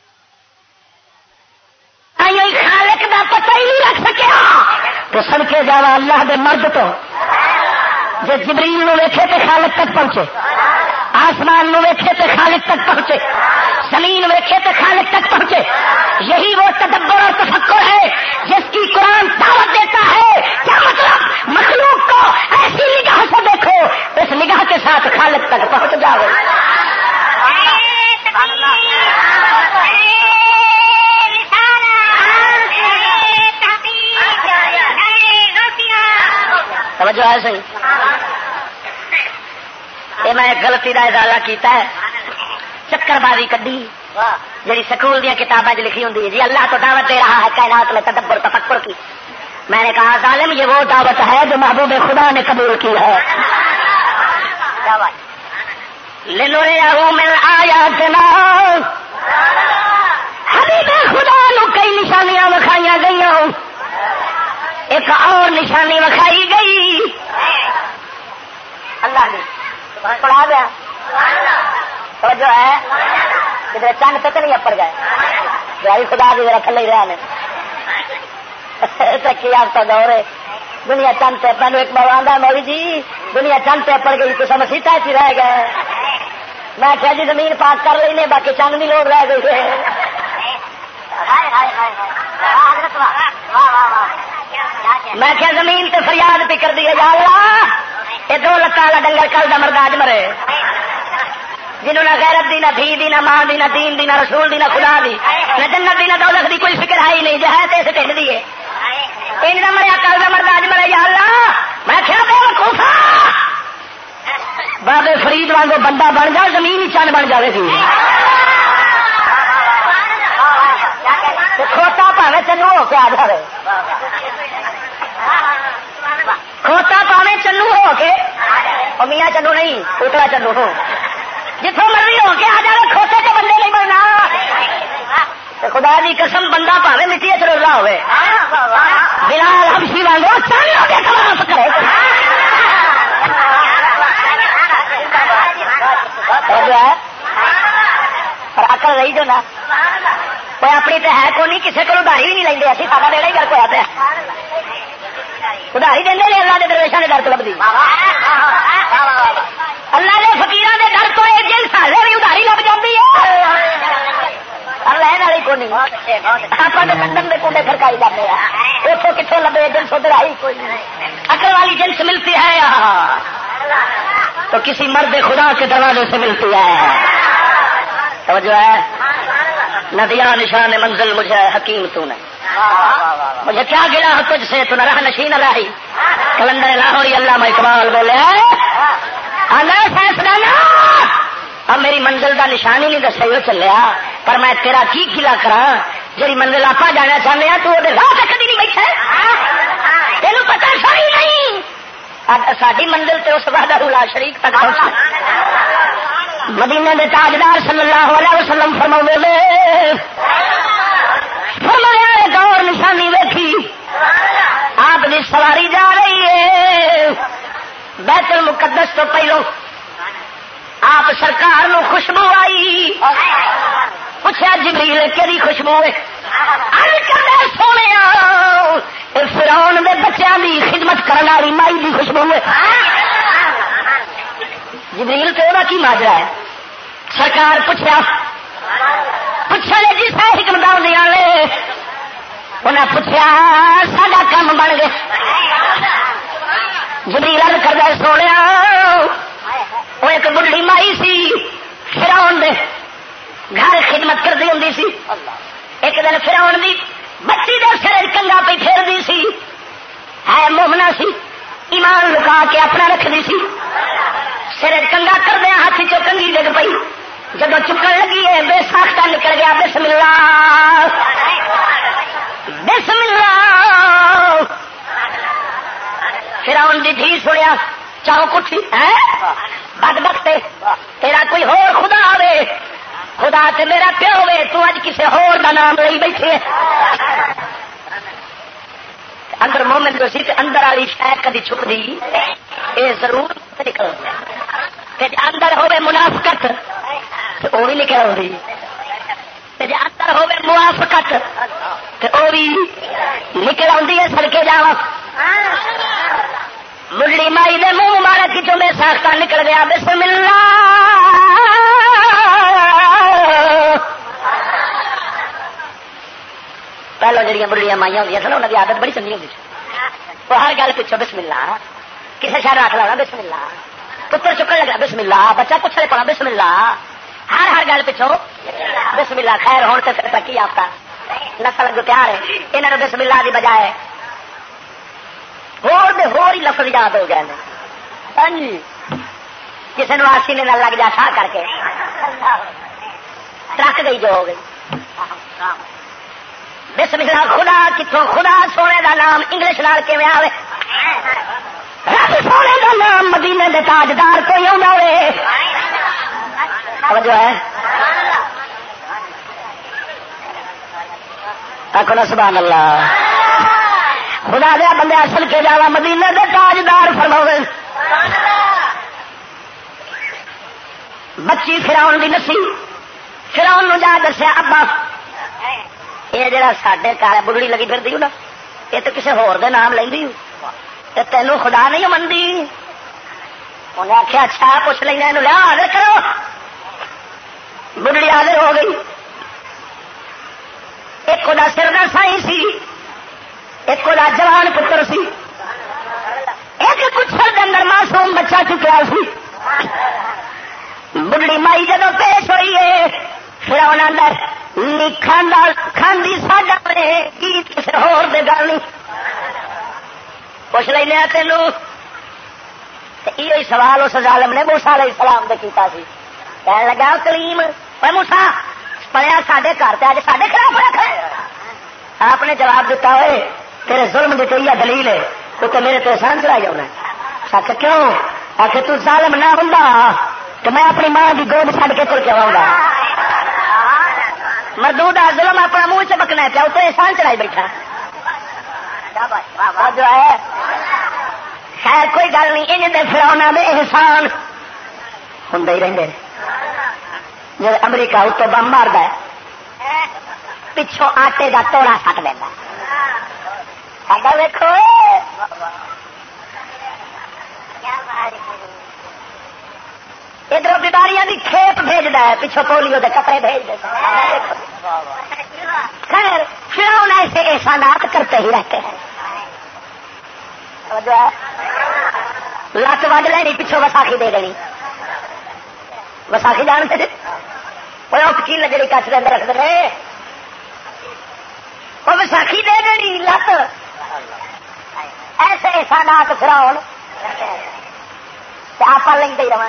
B: خالق دا پتہ ہی نہیں رکھ سکیا تو سن کے جاوا اللہ دے مرد تو جے جبریل نو ویکھے تے خالق تک پہنچے آسمان نو ویکھے تے خالق تک پہنچے زمین ویکھے تے خالق تک پہنچے یہی وہ تدبر اور تفکر ہے جس کی قرآن دعوت دیتا ہے کیا مطلب مخلوق کو ایسی نگاہ سے دیکھو اس نگاہ کے ساتھ خالق تک پہنچ جاؤ توجہ ہے صحیح یہ میں غلطی کا ازالہ کیتا ہے چکر بازی کڈی جی سکول دیا کتابیں لکھی ہوں جی اللہ تو دعوت دے رہا ہے کائنات میں تدبر تفکر کی میں نے کہا ظالم یہ وہ دعوت ہے جو محبوب خدا نے قبول کی ہے لنریہ من آیاتنا حبیب خدا نو کئی نشانیاں وکھائیاں گئی ایک اور نشانی وکھائی گئی اللہ نے پڑھا دیا تو جو ہے کدھر چند پہ تو نہیں اپڑ گئے بھائی خدا بھی ذرا کھلے ہی رہا نے ترقی یافتہ دور ہے دنیا چند پہ پہلو ایک بار آدھا مولوی جی دنیا چند پہ پڑ گئی تو سمسیتا ہی رہ گئے میں کیا جی زمین پاک کر رہی نے باقی چند نہیں لوگ رہ گئی ہے میں کیا زمین تے فریاد پہ کر دی یا اللہ یہ دو لکا والا ڈنگر کل دا مرداج مرے جنہوں نہ غیرت دی نہ دھی دی نہ ماں دی نہ دین دی نہ رسول دی نہ خدا دی نہ جنت دی نہ دولت دی کوئی فکر ہے ہی نہیں جو ہے تو اسے ٹھنڈ دی ہے ان کا مریا کل دا مرداج مرے یا اللہ میں کیا بے وقوفا بابے فرید وانگو بندہ بن جا زمین ہی چند بن جائے گی کھوتا پاوے چنو ہو کے آ جائے کھوتا پاوے چنو ہو کے اور میاں چنو نہیں اتلا چنو ہو جتوں مرضی ہو کے آ جائے کھوتے کے بندے نہیں بننا خدا دی قسم بندہ پاوے مٹی چرولا ہوئے بلال حبشی وانگو چل ہو کے کلام کرے جو ہے پر عقل رہی جو نا کوئی اپنی تو ہے کو نہیں کسی کو اداری بھی نہیں لیں اسی سارا دینا ہی گھر کو آتا ہے اداری دیں نہیں اللہ کے درویشوں کے گھر تو لبھی اللہ کے فقیروں کے گھر تو جن سالے بھی اداری لب جاتی ہے لین والی کو نہیں آپ لندن کے کنڈے کھڑکائی جاتے ہیں اتوں کتوں لبے جنس ادھر آئی کوئی عقل والی جنس ملتی ہے یہاں تو کسی مرد خدا کے دروازے سے ملتی ہے توجہ ہے ندیاں نشان منزل مجھے حکیم تو نے مجھے کیا گلا تجھ سے تو نہ رہ نشین راہی کلندر لاہوری علامہ اقبال بولے فیصلہ نا اب میری منزل دا نشان ہی نہیں دسے وہ چلیا پر میں تیرا کی کھلا کرا جی منزل آپ جانا چاہتے ہیں تو وہ راہ تک کدی نہیں بیٹھا تین پتا ساری نہیں ساری منزل تے اس وحدہ لا شریک تک پہنچا مدینے دے تاجدار صلی اللہ علیہ وسلم فرماؤ لے فرمایا ایک اور نشانی ویکھی آپ کی سواری جا رہی ہے بیت المقدس تو پہلو آپ سرکار نو خوشبو آئی پوچھا جبریل کیڑی خوشبو ہے سونے فرعون دے بچیاں دی خدمت کرنے والی مائی دی خوشبو ہے جبریل تو وہ کی ماجرا ہے سرکار پوچھا پوچھا لے جی سا حکمت آدیا نے انہیں پوچھا ساڈا کام بن گیا جبریل عرض کردا سونے وہ ایک بڑھی مائی سی فرعون دے گھر خدمت کرتی ہوں سی ایک دن فرعون دی بچی دے سر کنگا پہ پھیرتی سی ہے مومنا سی ایمان لکا کے اپنا رکھتی سی سر کنگا کردیا ہاتھ چو کنگی ڈگ پئی جب چکن لگی ہے بے ساختہ نکل گیا بسم اللہ بسم اللہ فرعون دی دھی سنیا چاہو کٹھی ہے بد بخت تیرا کوئی ہور خدا آوے خدا تے میرا پیو ہوئے تو اج کسے ہور دا نام لئی بیٹھے اندر مومن جو سی تے اندر والی شاید کدی چھپ دی اے ضرور نکل تے اندر ہوئے منافقت تے او بھی نکل آوندی تے جے اندر ہوئے موافقت تے او بھی نکل آوندی ہے سڑکے جاواں بڑھی مائی دے منہ مبارک کی جو میں ساختہ نکل گیا بسم اللہ پہلو جڑیاں بڑھیاں مائیاں ہوندیاں سن انہاں دی عادت بڑی چنگی ہوندی سی وہ ہر گل پچھو بسم اللہ کسے شہر رکھ لانا بسم اللہ پتر چکن لگا بسم اللہ بچہ کچھ لے پڑا بسم اللہ ہر ہر گل پچھو بسم اللہ خیر ہون تے پھر ترقی یافتہ نسل جو پیار ہے انہاں نوں بسم اللہ دی بجائے ہور دے ہور ہی لفظ یاد ہو گئے ہاں جی کسی نے آسی نے نہ لگ جا ٹھا کر کے ٹرک گئی جو ہو گئی بسم اللہ خدا کتوں خدا سونے دا نام انگلش نال کیویں آوے رب سونے دا نام مدینے دے تاجدار کوئی آوندا ہوے توجہ ہے آکھو نا سبحان اللہ خدا دیا بندے اصل کے جاوا مدینے دے تاجدار فرماوے بچی فرعون دی نسی فرعون نو جا دسیا ابا یہ جڑا ساڈے گھر بڑھڑی لگی پھردی نا یہ تو کسی ہور دے نام لیندی تے تینوں خدا نہیں مندی انہیں آخیا اچھا پوچھ لینا یہ لیا حاضر کرو بڑھڑی حاضر ہو گئی ایک خدا سر دا سائی سی ایک خدا جوان پتر سی ایک کچھ اندر معصوم بچہ چکیا سی بڑھڑی مائی جدو پیش ہوئی ہے فرعون اندر کھاندی ساڈا گیت کسی ہور دے گل نہیں پوچھ لینا تینوں یہ سوال اس ظالم نے موسیٰ علیہ السلام دے کیتا سی کہنے لگا کلیم اے موسیٰ پڑھیا ساڈے گھر تے اج ساڈے خلاف رکھ آپ نے جواب دیتا ہوئے تیرے ظلم دی کوئی دلیل ہے تو کہ میرے تو احسان چلا جانا ہے. آخر کیوں؟ آخر تو ظالم نہ ہوں تو میں اپنی ماں کی گود چھڈ کے تر کے آؤں گا. مردود ظلم اپنا منہ سے بکنا ہے پیا تو احسان چلائی بیٹھا جو ہے. خیر کوئی گل نہیں ان دے فراؤنا دے احسان ہوں ہی رہتے جب امریکہ اتوں بم مارد پچھوں آٹے کا توڑا سٹ دینا. ساڈا ویکھو ادھر بیماریاں کی کھیپ بھیجتا ہے پچھوں پولیو کے کپڑے بھیج دیتا. خیر فرعون ایسے احسانات کرتے ہی رہتے ہیں. لت وج لینی پچھوں وساخی دے دینی. وساخی جان سے کی لگڑی کچھ کے اندر رکھ دے وہ وساخی دے دینی لت. ایسے احسانات فرعون آپ لیں رہا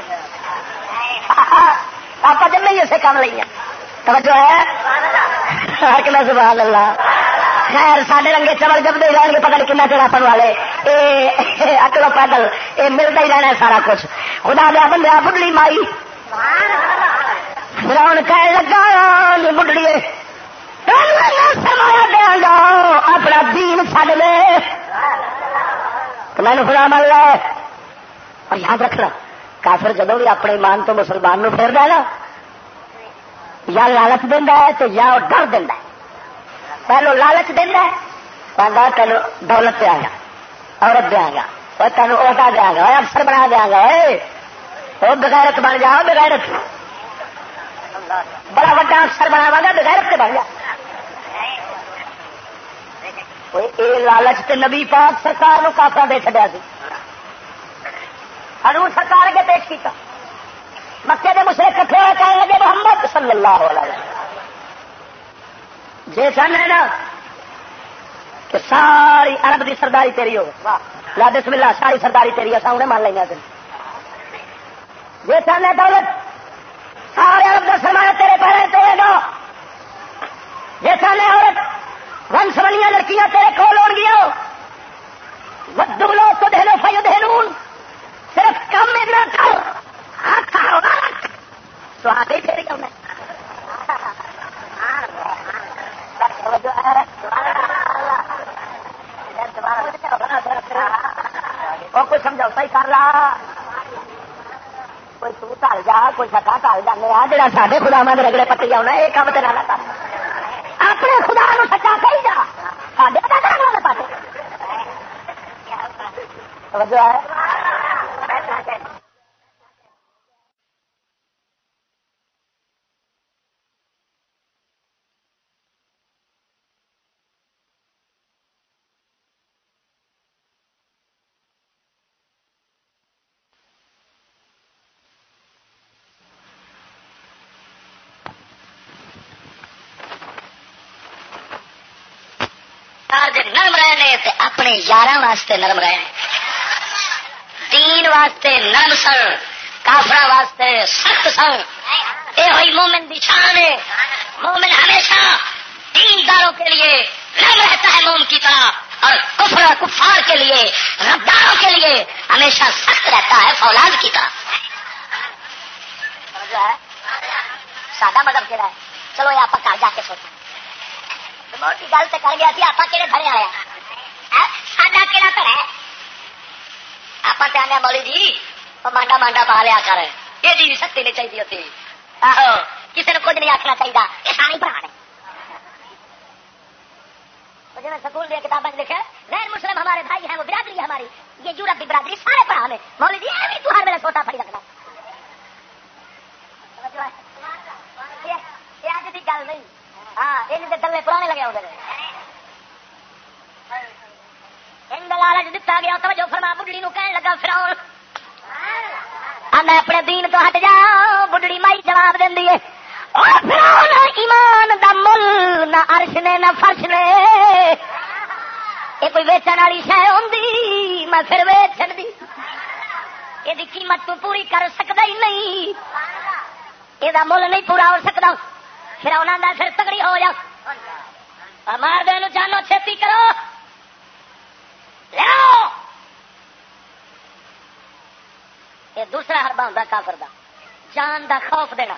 B: آپ جمے ہی اسے کام لیں توجہ ہے کہ سبحان اللہ. خیر سارے رنگے چمڑ جبتے ہی رہن گے پتہ نہیں کنا چڑا پن والے یہ اکلو پیدل یہ ملتا ہی رہنا ہے سارا کچھ. خدا دیا بندہ بڈلی مائی فرعون کہنے لگا بڈلی سرمایا دیا گا اپنا دین چھڈ دے تو میں نے خدا مان لے. اور یاد رکھنا کافر جدو بھی اپنے ایمان تو مسلمان نو پھیر دے نا یا لالچ دینا ہے تو یا ڈر دینا ہے. پہلو لالچ دینا ہے کہنا تینوں دولت دیا گا عورت دیا گا اور تینوں عہدہ دیا گا افسر بنا دیا گا وہ بغیرت بن جا بغیرت بڑا وا افسر بناوا گا بغیرت سے بن جا. یہ لالچ تے نبی پاک سرکار نو کافر دے چڑیا سی. حضور سرکار کے پیش کیتا مکے دے مشرک کٹھے ہوئے کہنے لگے محمد صلی اللہ علیہ وسلم جی سن ہے نا کہ ساری عرب دی سرداری تیری ہو لا بسم اللہ ساری سرداری تیری اصا انہیں مان لینا تین. جی سن ہے دولت سارے عرب کا سرمایہ تیرے پیرے تیرے گا. جی سن ہے عورت ونس بنیا لڑکیاں تیرے کول ہو گیا ودو لو تو دہلو فیو دہلون صرف کم اتنا کر تو آگے پھر کم ہے. کوئی سمجھوتا ہی کر رہا کوئی تو ٹل جا کوئی سکا ٹل جانے جا سارے خدا میں رگڑے پٹی آنا یہ کام تیرا کر اپنے خدا نو سچا کہی جا ساڈے پاٹے توجہ ہے.
A: نرم رہنے اپنے یار واسطے نرم رہنے دین واسطے نرم سن کافر واسطے سخت سن. یہ ہوئی مومن دی شان ہے. مومن ہمیشہ دین داروں کے لیے نرم رہتا ہے موم کی طرح اور کفر کفار کے لیے ربداروں کے لیے ہمیشہ سخت رہتا ہے فولاد کی طرح. سادہ مطلب کہڑا ہے چلو یہ آپ گھر جا کے سوچیں موٹی گل تو کر گیا سی آپ کہڑے گھر آیا ساڈا کہڑا گھر ہے آپ آنے مولی جی مانڈا مانڈا پا لیا کر یہ جی سختی نہیں چاہیے ہوتی. آہو کسی نے کچھ نہیں آخنا چاہیے یہ سارے برا نے جی میں سکول دیا کتابیں لکھا غیر مسلم ہمارے بھائی ہیں وہ برادری ہے ہماری یہ یورپ کی برادری سارے برا نے مولی جی یہ تو ہر ویلے چھوٹا پڑی رکھنا یہ آج کی گل نہیں. ہاں یہ دلے پرانے لگے ہوتے ان لالچ دتا گیا توجہ فرما بڈڑی نو کہنے لگا فرعون آندا اپنے دین تو ہٹ جا. بڈڑی مائی جواب دیندی ہے او فرعون ایمان دا مل نہ عرش نے نہ فرش نے یہ کوئی ویچن والی شے ہوندی میں پھر ویچ چھڈدی یہ قیمت تو پوری کر سکدا ہی نہیں یہ مل نہیں پورا ہو سکتا. فرعون آندا پھر تگڑی ہو جا
B: مار دے جانو چھتی کرو لیاؤ. یہ دوسرا حربہ ہوتا کافر دا جان دا خوف دینا.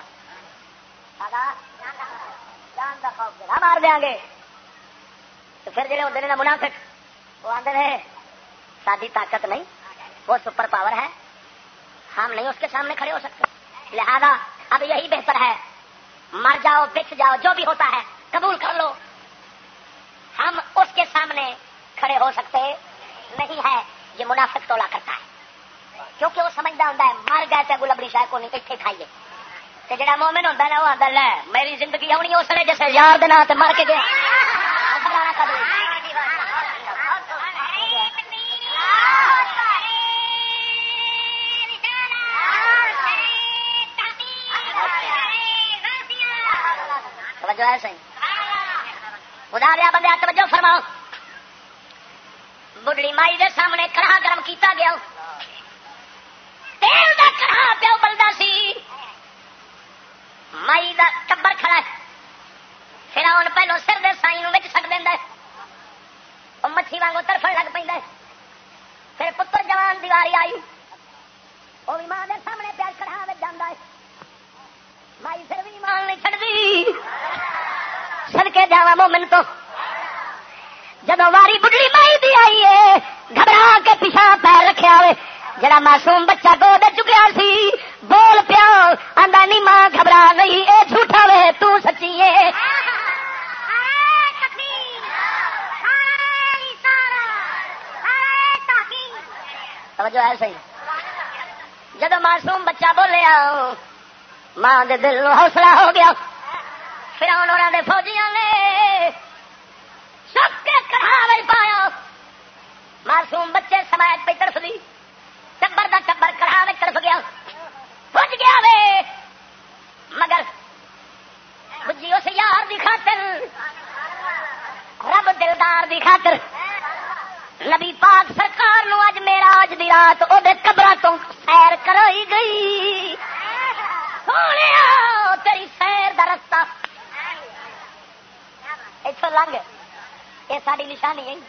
B: جان دا خوف دینا مار دیا گے. تو پھر جڑے ہوتے ہیں نا منافق وہ آتے ہیں ساری طاقت نہیں وہ سپر پاور ہے ہم نہیں اس کے سامنے کھڑے ہو سکتے لہذا اب یہی بہتر ہے مر جاؤ بچ جاؤ جو بھی ہوتا ہے قبول کر لو. ہم اس کے سامنے کھڑے ہو سکتے نہیں ہے. یہ منافق تولا کرتا ہے کیونکہ وہ سمجھتا ہوتا ہے مر گئے تو گلبڑی شاہ کو نہیں اتنے کھائیے. جڑا مومن ہوتا ہے نا وہ آتا لے میری زندگی آنی اس نے جیسے یار دینا تو مر کے گیا. توجہ ہے صحیح خدا دیا بندے توجہ فرماؤ. بڑھڑی مائی دے سامنے کڑاہ گرم کیتا گیا تیل دا کڑاہ پیو بلدا سی. مائی دا ٹبر کھڑا ہے پھر آن پہلو سر دے سائی نو وچ سٹ دیندا ہے او مچھی وانگو ترفن لگ پیندا ہے. پھر پتر جوان دیواری آئی وہ بھی ماں دے سامنے پیار کڑاہ وچ جاندا ہے. مائی پھر بھی ایمان نہیں چھڑدی سڑکے جاوا مومن تو جدو واری بڑھڑی مائی دی آئی ہے گھبرا کے پیچھا پیر رکھیا ہوئے جڑا معصوم بچہ گود چکیا سی بول پیا آندا نہیں ماں گھبرا نہیں اے جھوٹا وے تو سچی ہے. توجہ ہے صحیح. جدو معصوم بچہ بولیا ماں دے دل نو حوصلہ ہو گیا. فرعون اور دے فوجیاں نے سب کے کڑاہ پایا معصوم بچے سماج پہ طرف دی ٹبر دا ٹبر کڑاہ میں طرف گیا پہنچ گیا وے مگر بجی اس یار دی خاطر رب دلدار دی خاطر نبی پاک سرکار نو اج میرا اج دی رات او دے قبراں تو سیر کرائی گئی. سونیا تیری سیر دا رستہ اتوں لنگ یہ ساری نشانی ہے.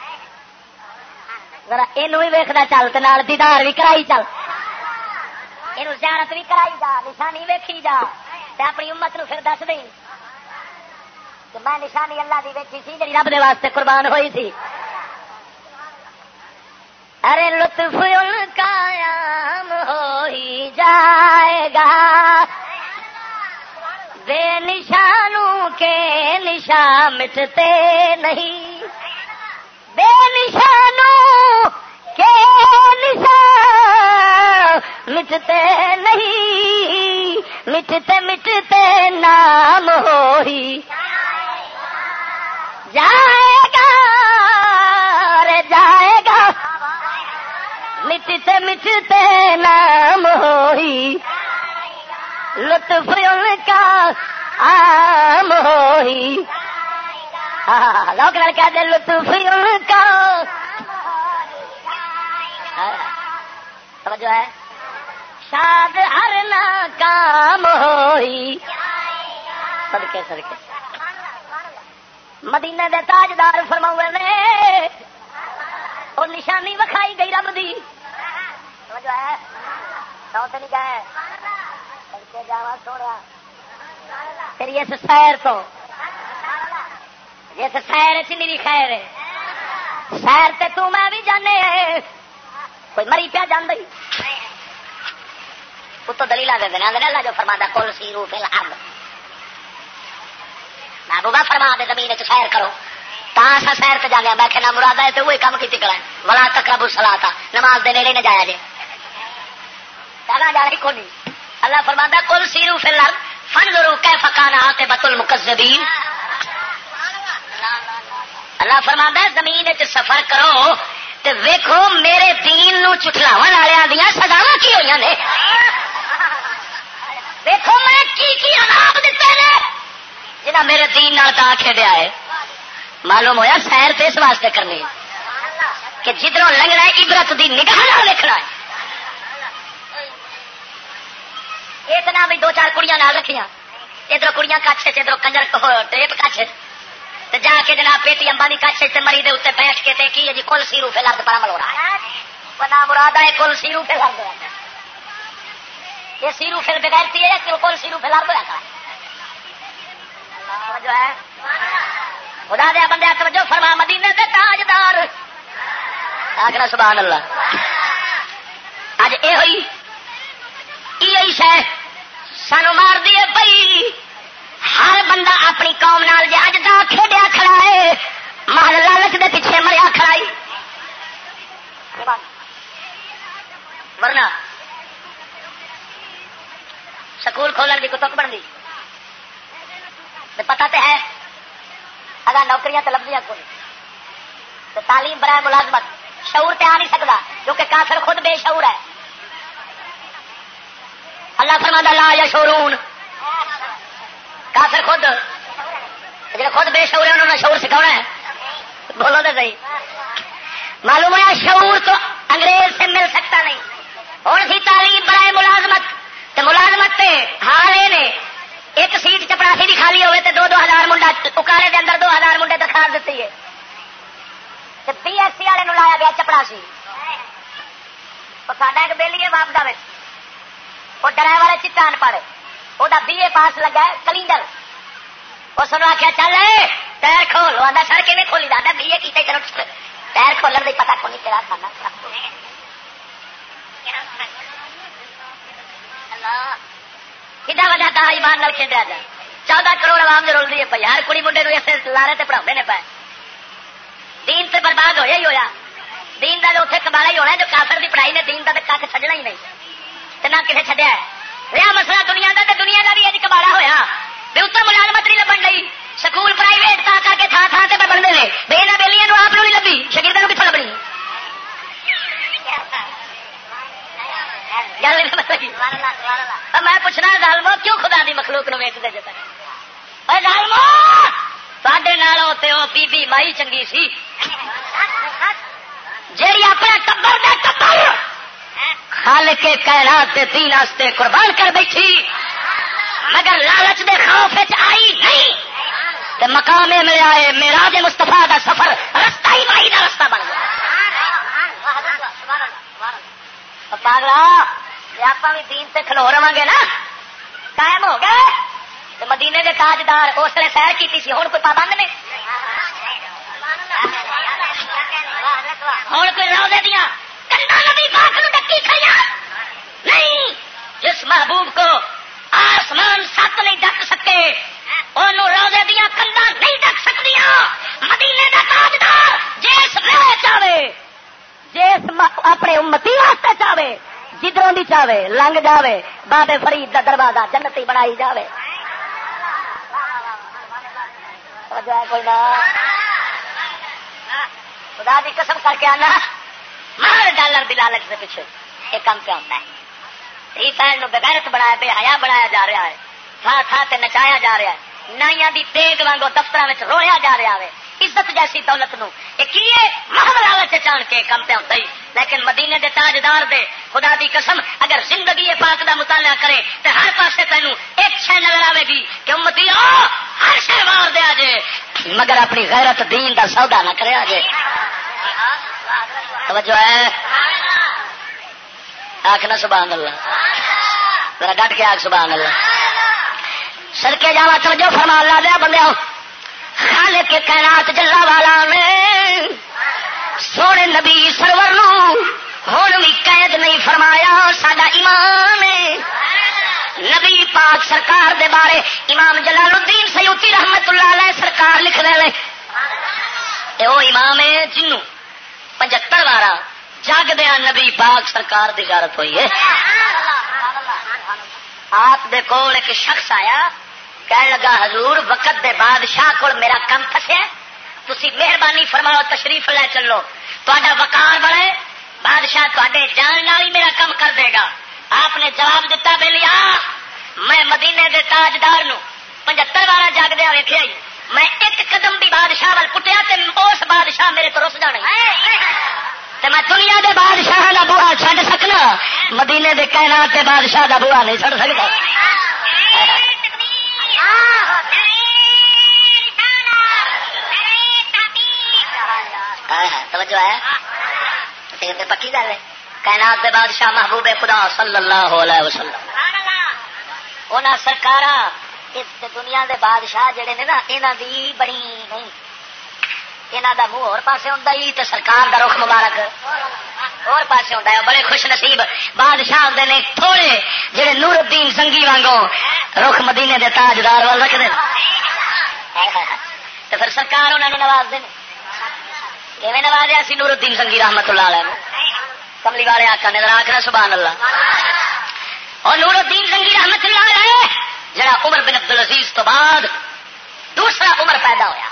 B: ذرا یہ ویکھدا چل تے نال دیدار بھی کرائی چل یہ زیارت بھی کرائی جا نشانی ویکھی جا تے اپنی امت نو پھر دس دیں کہ میں نشانی اللہ دی ویکھی سی جڑی رب دے واسطے قربان ہوئی تھی. ارے لطف ان کا عام ہو ہی جائے گا بے نشانوں کے نشان مٹتے نہیں بے نشانوں کے نشان مٹتے نہیں مٹتے مٹتے نام ہو ہی جائے گا رے جائے گا مٹتے مٹتے نام ہو ہی لطف ان کا عام ہو ہی لوگ لڑکا دے لطف ان کا جو ہے شاد ہر ناکام ہو ہی صدقے صدقے مدینے دے تاجدار فرماوے نے اور نشانی وکھائی گئی رب دی جو ہے سو تو نہیں گئے جاوا سوڑا پھر اس سیر تو جس سیر چ میری خیر ہے سیر تے تو میں بھی جانے کوئی مری پیا جانا اتو دلیل دے دینا اللہ جو فرما کل سیرو فی الارض محبوبہ فرما دے زمین چ سیر کرو تا سا سیر تے جانے میں کہنا مراد ہے تو وہی کام کی کرا ولا تقربوا الصلاۃ نماز دے نیڑے نہ جایا جے جانا جانا کو نہیں. اللہ فرماتا کل سیرو فی الارض فانظروا کیف کان عاقبۃ المکذبین. اللہ فرماتا ہے زمین وچ سفر کرو تے ویکھو میرے دین نو چٹلاون والےاں دیاں سزاواں کی ہوئیاں نے. ویکھو میں کی کی عذاب دتے نے جنہاں میرے دین نال تا کھیڈیا ہے. معلوم ہویا سیر تے اس واسطے کرنی کہ جدھروں لنگنا ہے عبرت دی نگاہ نال دیکھنا ہے. اتنا بھی دو چار کڑیاں نال رکھیاں ادھر کڑیاں کچھ ادھر کنجر ٹیپ کچھ تو جا کے جناب پیٹی امبا کی کچھ سے مری دے اتنے بیٹھ کے کی ہے جی کل سی روپے لرد پر عمل ہو رہا ہے بنا مراد ہے کل سی روپے لرد یہ سی روپے بغیرتی ہے کہ کل سی روپے لرد ہوا جو ہے خدا دیا بندے توجہ فرما مدینے دے تاجدار آگرہ سبحان اللہ اج یہ ہوئی یہ شہ سانو مار دیے پئی ہر بندہ اپنی قوم نال جے اج دا کھیڈیا کھڑا ہے مال لالچ دے پیچھے مریا کھڑائی ورنہ سکول کھولن کی کتک بن گئی پتا تو ہے اگر نوکریاں تو لبدیاں کوئی تو تعلیم برائے ملازمت شعور تے آ نہیں سکتا کیونکہ کافر خود بے شعور ہے اللہ فرماتا لا یا شعورون کافر خود جب خود بے شعور ہے انہوں نے شعور سکھانا ہے بولو تو صحیح معلوم ہے شعور تو انگریز سے مل سکتا نہیں اور تھی تعلیم برائے ملازمت تو ملازمت تے حال یہ نے ایک سیٹ چپڑاسی کی خالی ہوئے تو دو دو ہزار منڈا اکارے دے اندر دو ہزار منڈے درخواست دیتی ہے بی ایس سی والے لایا گیا چپڑاسی تو ساڈا ایک بہلی ہے واپدا وہ ڈرائیور چٹان پڑے وہ بی اے پاس لگا ہے کلینڈر اس نے آخیا چل ٹائر کھول آدھا سر کھے کھولی جاتا بی اے کیتے کرو ٹائر کھولن کا پتا کون تیرا کھانا کھا وجہ دا ایمان نال کھیڈیا جائے چودہ کروڑ عوام جو رول دی ہے پی ہر کڑی منڈے ایسے لارے تے پڑھاؤ نے پائے دین سے برباد ہویا ہی ہویا دین کا جو اتنے کباڑا ہی ہونا ہے جو کافر دی پڑھائی نے دین کا تو کھ چڈنا ہی نہیں تو نہ کسی چڈیا ہے رہا مسئلہ دنیا کا تو دنیا کا بھی اج کباڑا ہویا بھی اتر ملازمت نہیں لبن گئی سکول پرائیویٹ تا کر کے تھان تھان سے بنتے ہیں بے یہاں بےلیاں آپ نہیں لبھی شگردوں کتوں لبنی میں پوچھنا ظالمو کیوں خدا دی مخلوق نو ویچتے جے تک ظالمو ساڈے نالوں تے او بی بی مائی چنگی سی جیڑی اپنا ٹبر دا ٹبر خالق کائنات دے دین واسطے قربان کر بیٹھی مگر لالچ دے خوف وچ آئی نہیں تے مقام میں آئے معراج مصطفیٰ دا سفر رستہ ہی مائی دا رستہ بن گیا پاگلا آپ بھی دین سے کھلو رہا گے نا قائم ہو گئے تو مدینے کے تاجدار اس لیے سیر کی سی ہوں کوئی پابند نے ہوں کوئی روزے دیا کنڈا نبی پاک نو ڈکی کھڑیا نہیں جس محبوب کو آسمان سات نہیں ڈک سکے انہوں روزے دیا کنڈا نہیں ڈک سکتی مدینے کا تاجدار جس رہ چاہے جس اپنے امتی واسطے چاہے جدروں بھی چاہے لنگ جاوے بابے فرید دا دروازہ جنتی بنائی جاوے کوئی نہ خدا دی قسم کر کے آنا مار ڈالر دی لالچ سے پیچھے ایک کام پہ ہوتا ہے یہ پہن بغیرت بنایا بے حیا بنایا جا رہا ہے تھا تھا تے نچایا جا رہا ہے نائیاں دی تیگ وانگو دفتر میں رویا جا رہا ہے عزت جیسی دولت نو محل لالچ چان کے کم پہ ہوتا ہی لیکن مدینے دے تاجدار دے خدا دی قسم اگر زندگی پاک دا مطالعہ کرے تو ہر پاسے تینوں ایک شے نظر آئے گی کہ امتی آ ہر شے مار دیا جے مگر اپنی غیرت دین دا سودا نہ کرے آجے توجہ ہے آخنا سبحان اللہ ذرا ڈٹ کے آخ سبحان اللہ سڑکے جاوا توجہ فرما اللہ دیا بندے خالق کے کائنات جلا والا نے سونے نبی سرور نو ہوں بھی قید نہیں فرمایا ساڈا ایمان نبی پاک سرکار دے بارے امام جلال الدین سیوطی رحمت اللہ علیہ سرکار لکھ رہے ہیں وہ امام ہے جنوں پچہتر بارہ جگ دیا نبی پاک سرکار دی زیارت ہوئی ہے آپ دے کول ایک شخص آیا کہنے لگا حضور وقت دے بادشاہ کو میرا کم پھسیا تسی مہربانی فرماؤ تشریف لے چلو تہاڈا وقار بڑھے بادشاہ تہاڈے جان نال ہی میرا کم کر دے گا آپ نے جواب دیتا بے لیا میں مدینے دے تاجدار نو پچہتر بارہ جگ دیا ویکھیا ہی میں ایک قدم بھی بادشاہ وال پٹیا تے اس بادشاہ میرے تو رس جانا تے میں دنیا دے بادشاہ دا بوہا چھڈ سکنا مدینے دے کائنات دے بادشاہ دا بوہا نہیں چھڈ سکتا
A: توجہ ہے تے پکی گل ہے کائنات دے بادشاہ محبوب خدا صلی اللہ علیہ وسلم انہاں سرکاراں اس دنیا دے بادشاہ جڑے نے نا انہاں دی بڑی نہیں انہاں دا منہ اور پاسے ہوندا ہی تے سرکار دا رخ مبارک اور پاسے ہوندا ہے. بڑے خوش نصیب بادشاہ ہوندے نے تھوڑے جڑے نور الدین زنگی وانگوں رخ مدینے دے تاجدار وال رکھدے تے پھر سرکار انہاں نوں نواز دے ایویں نوازیا سی نور الدین زنگی رحمت اللہ علیہ کملی والے آقا نے ذرا آکھنا سبحان اللہ. اور نور الدین زنگی رحمت اللہ علیہ جڑا عمر بن عبد العزیز تو بعد دوسرا عمر پیدا ہویا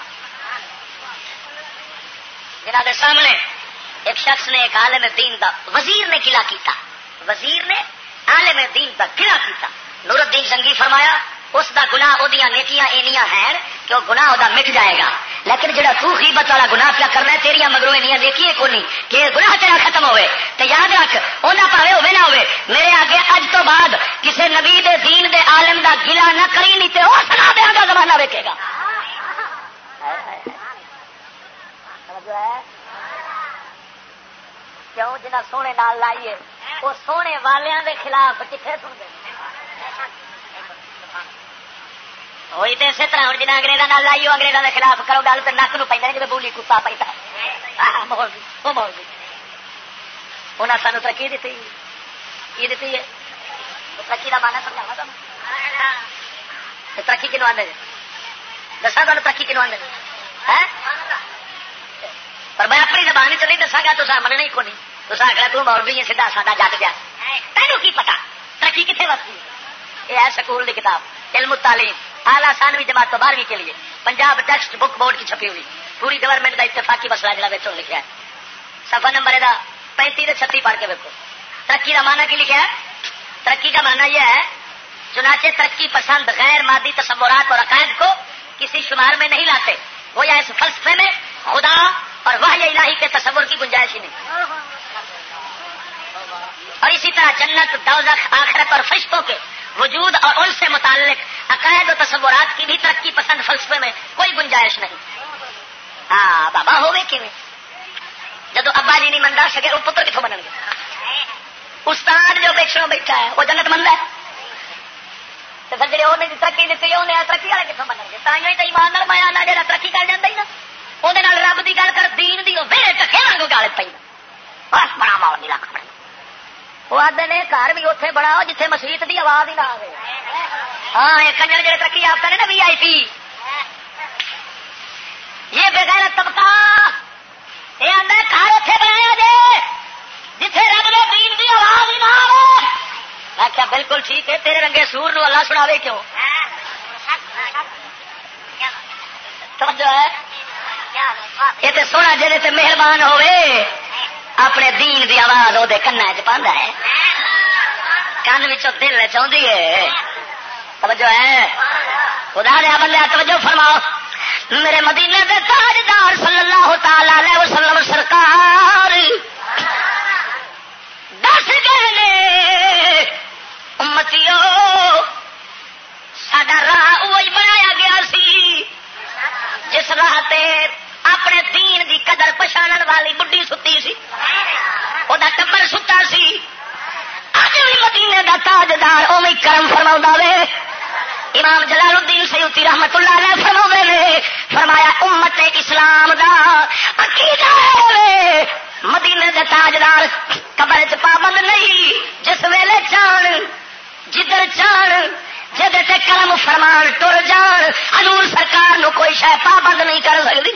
A: جنہاں دے سامنے ایک شخص نے ایک عالم دین دا وزیر نے قلعہ کیتا وزیر نے عالم دین دا قلعہ کیتا. نور الدین زنگی فرمایا اس دا گناہ او دیاں نیکیاں اینیاں ہیں کہ وہ گناہ دا مٹ جائے گا لیکن جڑا تو غیبت والا گناہ پیا کرنا ہے تیریاں مگروں اینیاں نیکیاں کو نہیں کہ گناہ تیرا ختم ہوئے تے یاد رکھ اونا پاوے ہوے نہ ہوئے میرے آگے اج تو بعد کسے نبی دے دین دے عالم دا گلا نہ کری نہیں تے او سنا دیاں گا زمانہ ویکھے گا. کیوں جنہ سونے نال لائیے وہ سونے والیاں دے خلاف کتنے سن دے وہی تو اسی طرح ہوں جنہیں انگریزوں نال لائیو انگریزوں کے خلاف کرو گل تو نک نو پہ جی بولی کتا پہ انہیں سانو ترقی دیتی کی دیتی ہے ترقی کا مانا سمجھاوا تمہیں ترقی کنو آدھے دسا تمہیں ترقی کنو آدھے پر میں اپنی زبان چ نہیں دسا گا تو مننا ہی کو نہیں تو آخر تو مولوی ہے سیدھا ساڈا جٹ جا تینوں کی پتا ترقی کتنے وستی یہ ہے سکول کی کتاب علم التعلیم اعلیٰ ثانوی جماعت تو بارہویں کے لیے پنجاب ٹیکسٹ بک بورڈ کی چھپی ہوئی پوری گورنمنٹ کا اتفاقی مسئلہ جڑا بچوں لکھا ہے صفحہ نمبر دا پینتی سے چھتی پڑھ کے دیکھو. ترقی کا معنی کی لکھا ہے ترقی کا معنی یہ ہے چنانچہ ترقی پسند غیر مادی تصورات اور عقائد کو کسی شمار میں نہیں لاتے وہ یا اس فلسفے میں خدا اور وحی الہی کے تصور کی گنجائش ہی نہیں. اور اسی طرح جنت دوزخ آخرت اور فرشتوں کے وجود اور ان سے متعلق عقائد و تصورات کی بھی ترقی پسند فلسفے میں کوئی گنجائش نہیں. ہاں بابا ہوئے کہ جدو ابا جی نہیں منگا سکے وہ پتر کتوں بنن گے. استاد جو پچھوں بیٹھا ہے وہ جنت منگا ہے تو پھر جی انہیں ترقی دیتی انہیں ترقی والے کتوں بنن گے. تائیوں تو ایمان نال مایا نہ جا ترقی کر جاتا ہی نا وہ رب کی گل کر دین دی ویڑے ٹکے واگ گال پی بس بڑا ماحول نہیں لکھ بڑا وہ آدھے نے گھر بھی اتنے بناؤ جتنے مسیت کی آواز ہی نہ آئے. ہاں یہ کنجر جڑے ترقی یافتہ نے نا وی آئی پی یہ بغیر طبقہ یہ آدھا گھر اتنے بنایا جے جتنے رب نے دین کی آواز ہی نہ آئے. میں کیا بالکل ٹھیک ہے تیرے رنگے سور نو اللہ سناوے کیوں جو ہے یہ تو سونا جی تے مہربان ہوئے اپنے دین دی آواز وہ کنا چ پاندا ہے کن وچوں دل چاہتی ہے. توجہ ہے خدا دیا بندہ توجہ فرماؤ میرے مدینے دے تاجدار صلی اللہ تعالی علیہ وسلم سرکار دس گئے نے امتیو ساڈا راہ وہی بنایا گیا سی جس راہ تے اپنے دین دی قدر پچھاڑن والی بڈھی ستی سی وہ ٹبر ستا سی. اج بھی مدینے دا تاجدار اوویں کرم فرماؤندا وے. امام جلال الدین سیوطی رحمت اللہ علیہ فرماوندے نے فرمایا امت اسلام دا عقیدہ ہے مدینے دے تاجدار قبر چ پابند نہیں جس ویلے چان جدھر چان جدھر تے کلم فرمان ٹر جان حضور سرکار نو کوئی شے پابند نہیں کر سکتی.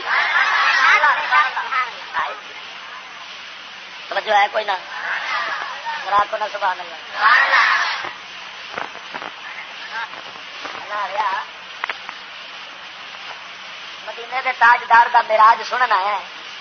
A: توجہ ہے کوئی نہ رات کو نہ سبحان اللہ مدینے کے تاجدار کا معراج سننا ہے.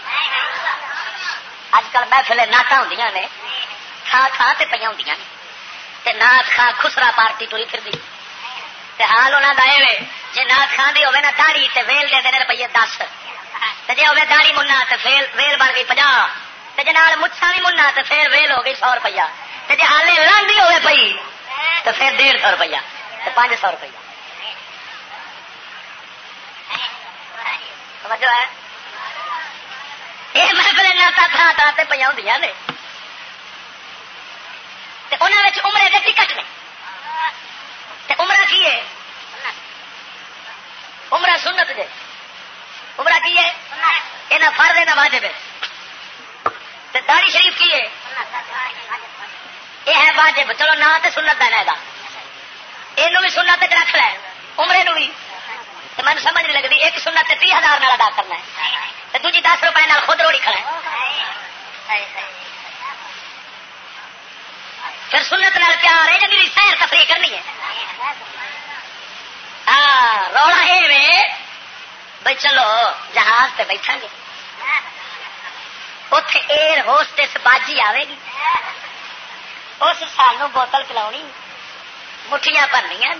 A: اج کل محفل نعت ہوں نے تھان تھان سے پہ ہوں تے نعت خان خسرا پارٹی ٹری پھر حال انہوں کا یہ جی نعت خان کی ہوے نا داڑی تے ویل دے دے روپیے دس جی ہوے داڑی منا تے ویل بن گئی پناہ جی نال مچھا بھی منا تو پھر ویل ہو گئی سو روپیہ جی ہالے لانڈی ہوئے پی تو پھر ڈیڑھ سو روپیہ تو پانچ سو روپیہ. سمجھو ہے یہ محفل
B: سنت تھان تھان سے پہ ہوں نے انہوں عمرے کے ٹکٹ نے عمرہ کی ہے عمرہ سنت جے عمرہ کی ہے یہ فرض ہے نہ واجب ہے داڑھی شریف کی ہے یہ ہے واجب چلو نہ تو سنت دینا یہ بھی سنت رکھ لے عمرے نو بھی میں سمجھ نہیں لگتی ایک سنت تی ہزار ادا کرنا ہے دوجی دس روپئے خود روڑی کھڑا ہے پھر سنت نال پیار ہے جی سیر تفریح کرنی ہے ہاں رولا یہ بھائی چلو جہاز سے بیٹھا گے اتے ایئر ہوسٹس باجی آئے گی اس سانو بوتل پلاونی مٹھیاں بھرنیاں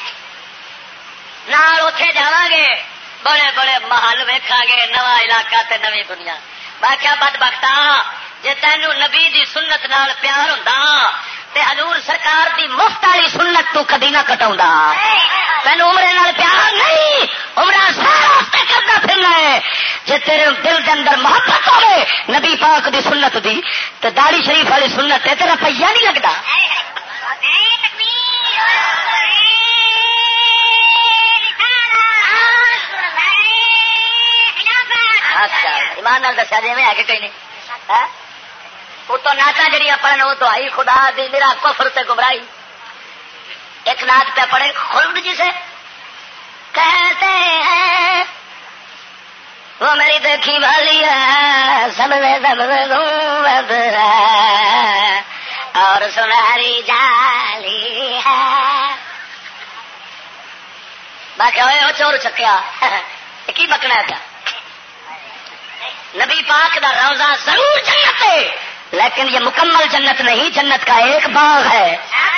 B: نال اتے جا گے بڑے بڑے محل ویکھا گے نواں علاقہ تے نویں دنیا میں کیا بد بختا جی تینوں نبی دی سنت نال پیار ہوندا تے حضور سرکار دی مفت والی سنت تو کدی نہ کٹاوندا تینوں عمرے نال پیار نہیں عمرہ سارا واسطے کردا پھرنا ہے جے تیرے دل دے اندر محبت ہوے نبی پاک دی سنت دی تے داڑھی شریف والی سنت تے تیرا پہیا نہیں لگدا ایمان نال دسیا جی میں ہے کہ کہیں نہیں وہ تو ناچا جڑی پڑھن وہ تو آئی خدا دی میرا کفر تے گمراہی ایک نعت پہ پڑھے خلد جسے کہتے ہیں وہ میری دیکھی والی ہے سب میں سب گنبد ہے اور سنہری جالی ہے باقی ہوئے وہ چور چکیا کی بکنا ہے کیا نبی پاک دا روزہ ضرور جنت ہے لیکن یہ مکمل جنت نہیں جنت کا ایک باغ ہے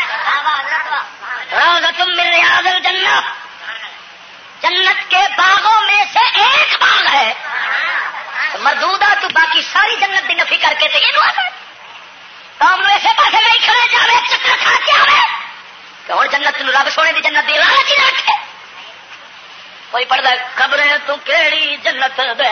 B: روزہ تم من ریاض الجنہ جنت کے باغوں میں سے ایک باغ ہے مردودہ تو باقی ساری جنت دی نفی کر کے کام نو ایسے پاسے نہیں کھڑے جاوے چکر کھا کے آوے کہ ہوں جنت نو رب سونے دی جنت دی لالچ ہی رکھے کوئی پڑھتا خبریں تو کیڑی جنت دے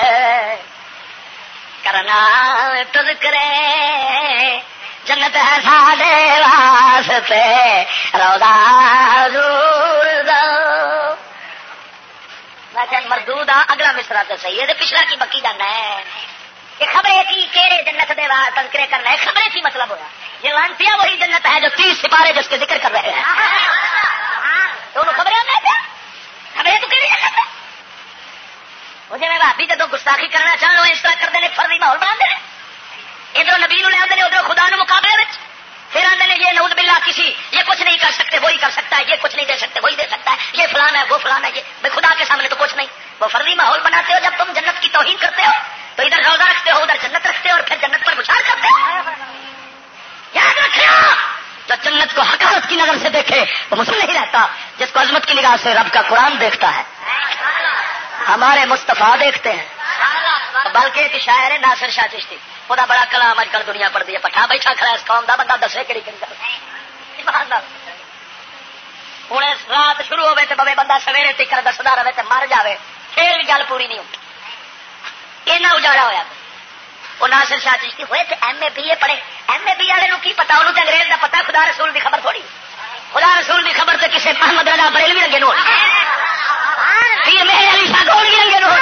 B: کرنا تذکرے جنت ہے سادے واسطے روزہ ضرور دو میں کہ مردود اگلا مصرا تو صحیح ہے پچھلا کی بکی جانا ہے کہ خبریں کی کیڑے جنت دے تذکرے کرنا ہے خبریں کی مطلب ہوا یہ لانتیا وہی جنت ہے جو تیس سپارے جس کے ذکر کر رہے ہیں دونوں خبریں آنا ہے خبریں تو کیڑی جنت ہے مجھے میں بھابی جدو گستاخی کرنا چاہوں اس طرح کرتے ہیں فرضی ماحول بنا دے ادھر نبی نو لے آتے ہیں ادھر خدا نو مقابلے میں پھر آتے ہیں یہ نعوذ باللہ کسی یہ کچھ نہیں کر سکتے وہی کر سکتا ہے یہ کچھ نہیں دے سکتے وہی دے سکتا ہے یہ فلان ہے وہ فلان ہے یہ بھائی خدا کے سامنے تو کچھ نہیں وہ فرضی ماحول بناتے ہو جب تم جنت کی توہین کرتے ہو تو ادھر روزہ رکھتے ہو ادھر جنت رکھتے ہو اور پھر جنت پر بچار کرتے ہو یاد رکھنا جو جنت کو حقارت کی نظر سے دیکھے وہ مسلم نہیں رہتا جس کو عظمت کی نگاہ سے رب کا قرآن دیکھتا ہے ہمارے مصطفیٰ دیکھتے ہیں بلکہ ایک شاعر ہے ناصر شاہ چشتی خدا بڑا کلام آج کل دنیا پڑھتی ہے پٹھا بیٹھا کھڑا اس قوم دا بندہ دسے کہڑی ہوں رات شروع ہوئے تو بوے بندہ سویرے تک دسدا رہے تو مر جائے پھر بھی گل پوری نہیں ہوتی اینا اجاڑا ہوا وہ ناصر شاہ چشتی ہوئے تو ایم اے بی اے پڑھے ایم اے بی والے کی پتا انہوں انگریز کا پتا خدا رسول کی خبر تھوڑی خدا رسول کی خبر تو کسی محمد رضا بریلوی رنگے نو پیر مہر علی شاہ گولوی رنگے نو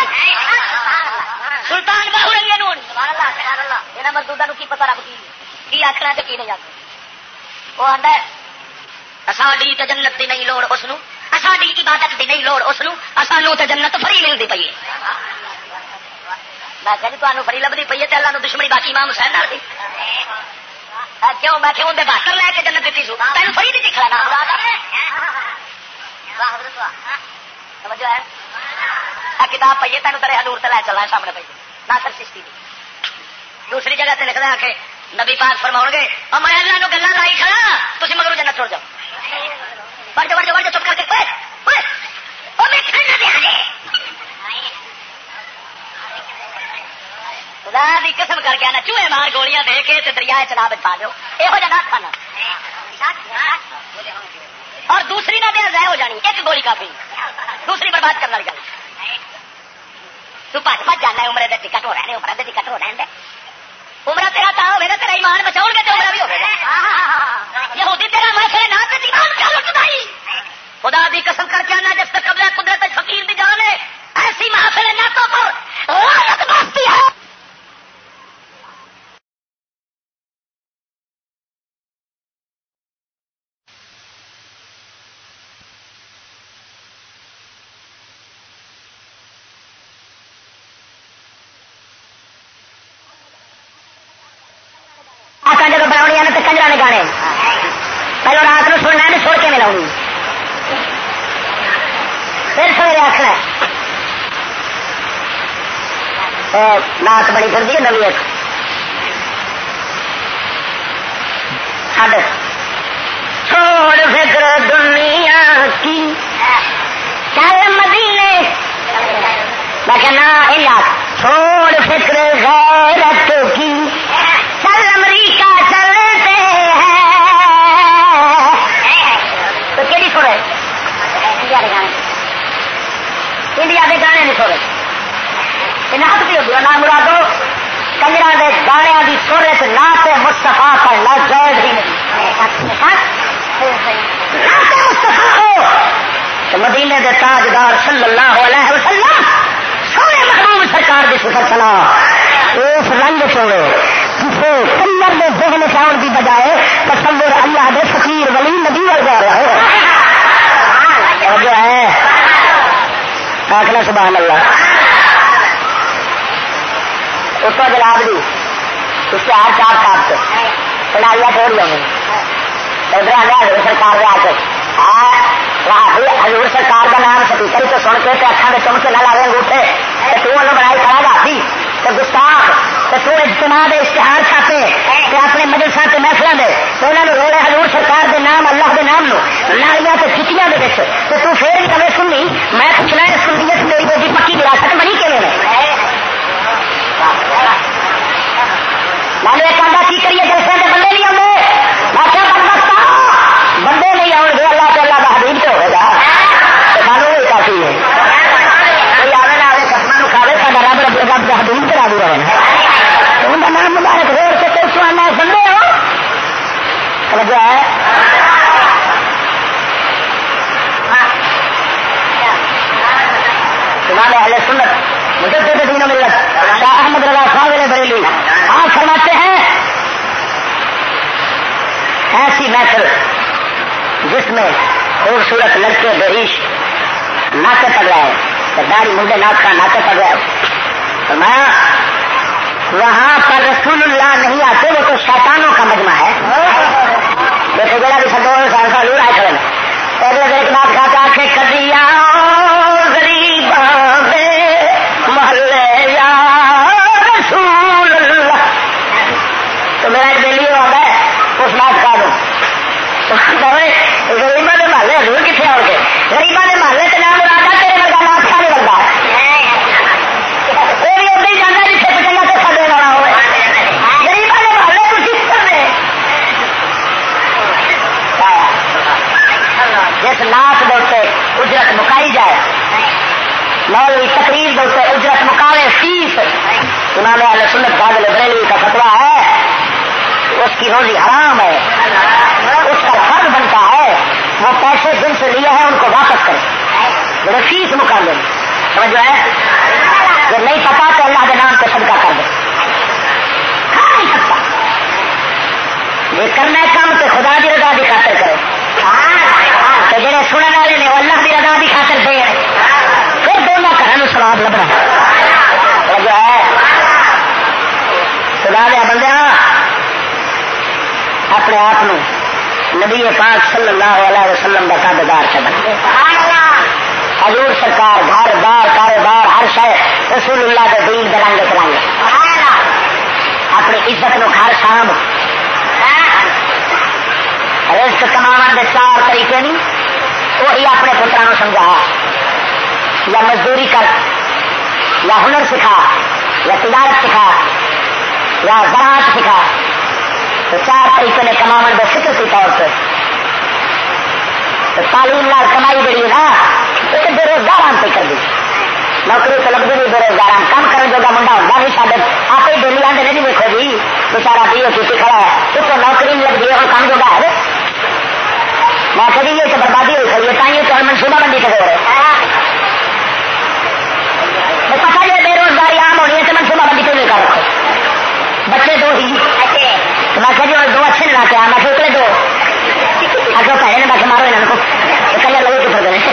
B: سلطان باہو رنگے نو یہاں مردودہ کی پتا رب کی آخنا تو کی نہیں آتا وہ آتا ہے ساڈی تو جنت کی نہیں لوڑ اس ساڈی عبادت کی نہیں لوڑ اس سانو تو جنت فری ملتی پی ہے میں کہ تمہیں فری لبھی پی ہے تو اللہ دشمنی باقی امام حسین نال دی کیوں میں کہ اندر بہتر لے کے جنت دیتی سو تین فری نہیں دکھا نا سمجھو ہے کتاب پہ تین ترے حضور تے لے چلا سامنے پہ ناصر چشتی دوسری جگہ تے لکھنا کہ نبی پاک فرماؤ گے اور میں اللہ نو گلا لائی کھڑا تھی مگرو جنت چھوڑ جاؤ بڑھ جاؤ بڑھ جاؤ بڑھ جاؤ چپ کر کے خدا دی قسم کر کے آنا چوہے مار گولیاں دے کے دریا چناب پا لو یہ جانا کھانا اور دوسری نہ دیا ضائع ہو جانی ایک گولی کافی دوسری برباد کرنے والی گل تو پچ پچ جانا عمرے دے ٹکٹ ہو رہے عمرے دے ٹکٹ ہو رہے عمرہ تیرا تا ہوگا تیرا ایمان بچاؤ گے تو عمرہ بھی ہوگا. یہودی تیرا مسئلہ نہ تے ایمان کیا لٹائی. خدا دی قسم کر کے آنا جس تک قبضہ قدرت فقیر دی جان ہے ایسی محفل نعتوں پر لعنت برستی ہے. جب بنایا تو کنجرا نے گانے پہلو رات کو سننا ہے چھوڑ کے نہیں لاؤں گی پھر سویرے آخر رات بڑی پھرتی ہے نوی ایک چھڈ چھوڑ فکر دنیا کی چل مدینے میں کہنا چھوڑ فکر غیرت کی چل امریکہ چلتے ہیں تو کہڑی سو رہے انڈیا کے گانے انڈیا کے گانے نہیں سو رہے نعت بھی ہوتی ہے نہ مرادو کنجرا کے گانے کی سورت نہ تے مستفا کرنا جائز ہی نہیں. نہ تے مستفا ہو تو مدینے کے تاجدار صلی اللہ علیہ وسلم سونے محبوب سرکار کی صفت سنا اس رنگ چوے جسے کلر میں ذہن شاور کی بجائے تصور اللہ دے فقیر ولی نبی ورگا رہا ہے اور جو ہے آخنا سبحان اللہ. اس کا جناب جی اس کے ہر چار ساتھ سے پڑھائیاں چھوڑ لوں گے ادھر آ گیا سرکار دے آ کے حضور سرکار کا نام سپیکر تو سن کے اکھان کے چمکے نہ لاوے انگوٹھے تو انہوں بنائی کھڑا جاتی تو گستاخ تو اجتماع کے اشتہار چھاپے تو اپنے مجلساں کے محفلوں دے تو انہوں نے رولے حضور سرکار دے نام اللہ دے نام نو نالیاں تے چٹیاں دے وچ تو تو پھر بھی کبھی سننی میں پوچھنا ہے سنیت میری بیٹی پکی وراثت بنی کیویں میں نے کہا کی کریے جلسے کے بندے نہیں آتے میں کیا بندہ بندے نہیں آؤ گے اللہ تعالیٰ کا حبیب تو ہوگا تو سانو بھی کافی ہے کوئی آئے نہ آئے قسم کھاوے سا رب رب رب کا حبیب کرا بھی رہے ان کا نام مبارک روڑ سے تو سوانا سنتے ہو توجہ ہے. امام اہل سنت مجدد دین و ملت شاہ احمد رضا فاضل بریلوی آپ فرماتے ہیں ایسی محفل جس میں خوبصورت لڑکے بہیش ناچے پڑ رہا ہے داڑھی منڈے ناچ کا ناچے پڑ رہا ہے فرمایا وہاں پر رسول اللہ نہیں آتے وہ تو شیطانوں کا مجمع ہے. جیسے جگہ بھی سب سال سال آئے کھڑے پہلے ایک بات کھاتے آخے کدیا غریب محلے یا رسول اللہ تو میرا ایک دلی ہو گیا اس بات کا دوں غریبا کے محلے حضور کتنے آؤ گے غریبا کے محلے کے نام راجا تیرے ورگا ناچا نہیں بنتا وہ بھی ادھر ہی جانا جی چھپ چلا تو سب لینا ہوئے غریبا کے محلے کو جس کر جس ناچ دوتے اجرت مکائی جائے مولوی تقریر دوتے اجرت مکاوے فیس امام اہل سنت فاضل بریلوی کا فتویٰ ہے اس کی روزی حرام ہے اس کا فرض بنتا ہے وہ پیسے جن سے لیے ہیں ان کو واپس کرے میرے فیس مکان دیں سمجھو ہے جو نہیں پتا تو اللہ کے نام پہ صدقہ کر دے کھا نہیں سکتا یہ کرنا کام تو خدا کی رضا کی خاطر کرے تو جڑے سننے والے نے وہ اللہ کی رضا کی خاطر دے پھر دونوں گھروں سواب لبنا سمجھو ہے خدا دیا بندے اپنے آپ نبی پاک صلی اللہ علیہ وسلم کا تابعدار سے بن حضور سرکار گھر بار کاروبار ہر شے رسول اللہ کے دین کے رنگ چلائیں اپنی عزت نو گھر سانب رزق کماون کے چار طریقے نہیں وہی اپنے پتروں سمجھا یا مزدوری کر یا ہنر سکھا یا تجارت سکھا یا زراعت سکھا تو چار طریقے نے کماون کے فکر کے طور پہ تو تعلیم لال کمائی بڑی نا تو بے روزگار ہم پہ کر دی نوکری تو لگتی نہیں بے روزگار کام کرنے جوگا منڈا ہوتا نہیں سارے آپ ہی ڈیلی آتے نہیں دیکھو جی بچارا پیو کی کھڑا ہے اس کو نوکری نہیں لگتی ہے اور کام جوگا ہے میں کبھی یہ تو بربادی ہوئی کھڑی ہے تھی تو منصوبہ بندی کرے ہو رہے پتا جی بے روزگاری عام ہونی ہے تو منصوبہ بندی کیوں نہیں کر رکھو بچے دو ہی میں کہ جی دو اچھے نہ کیا میں اکلے دو اگو پہلے نے بس مارو یہاں کو کلر لگے کتنے دے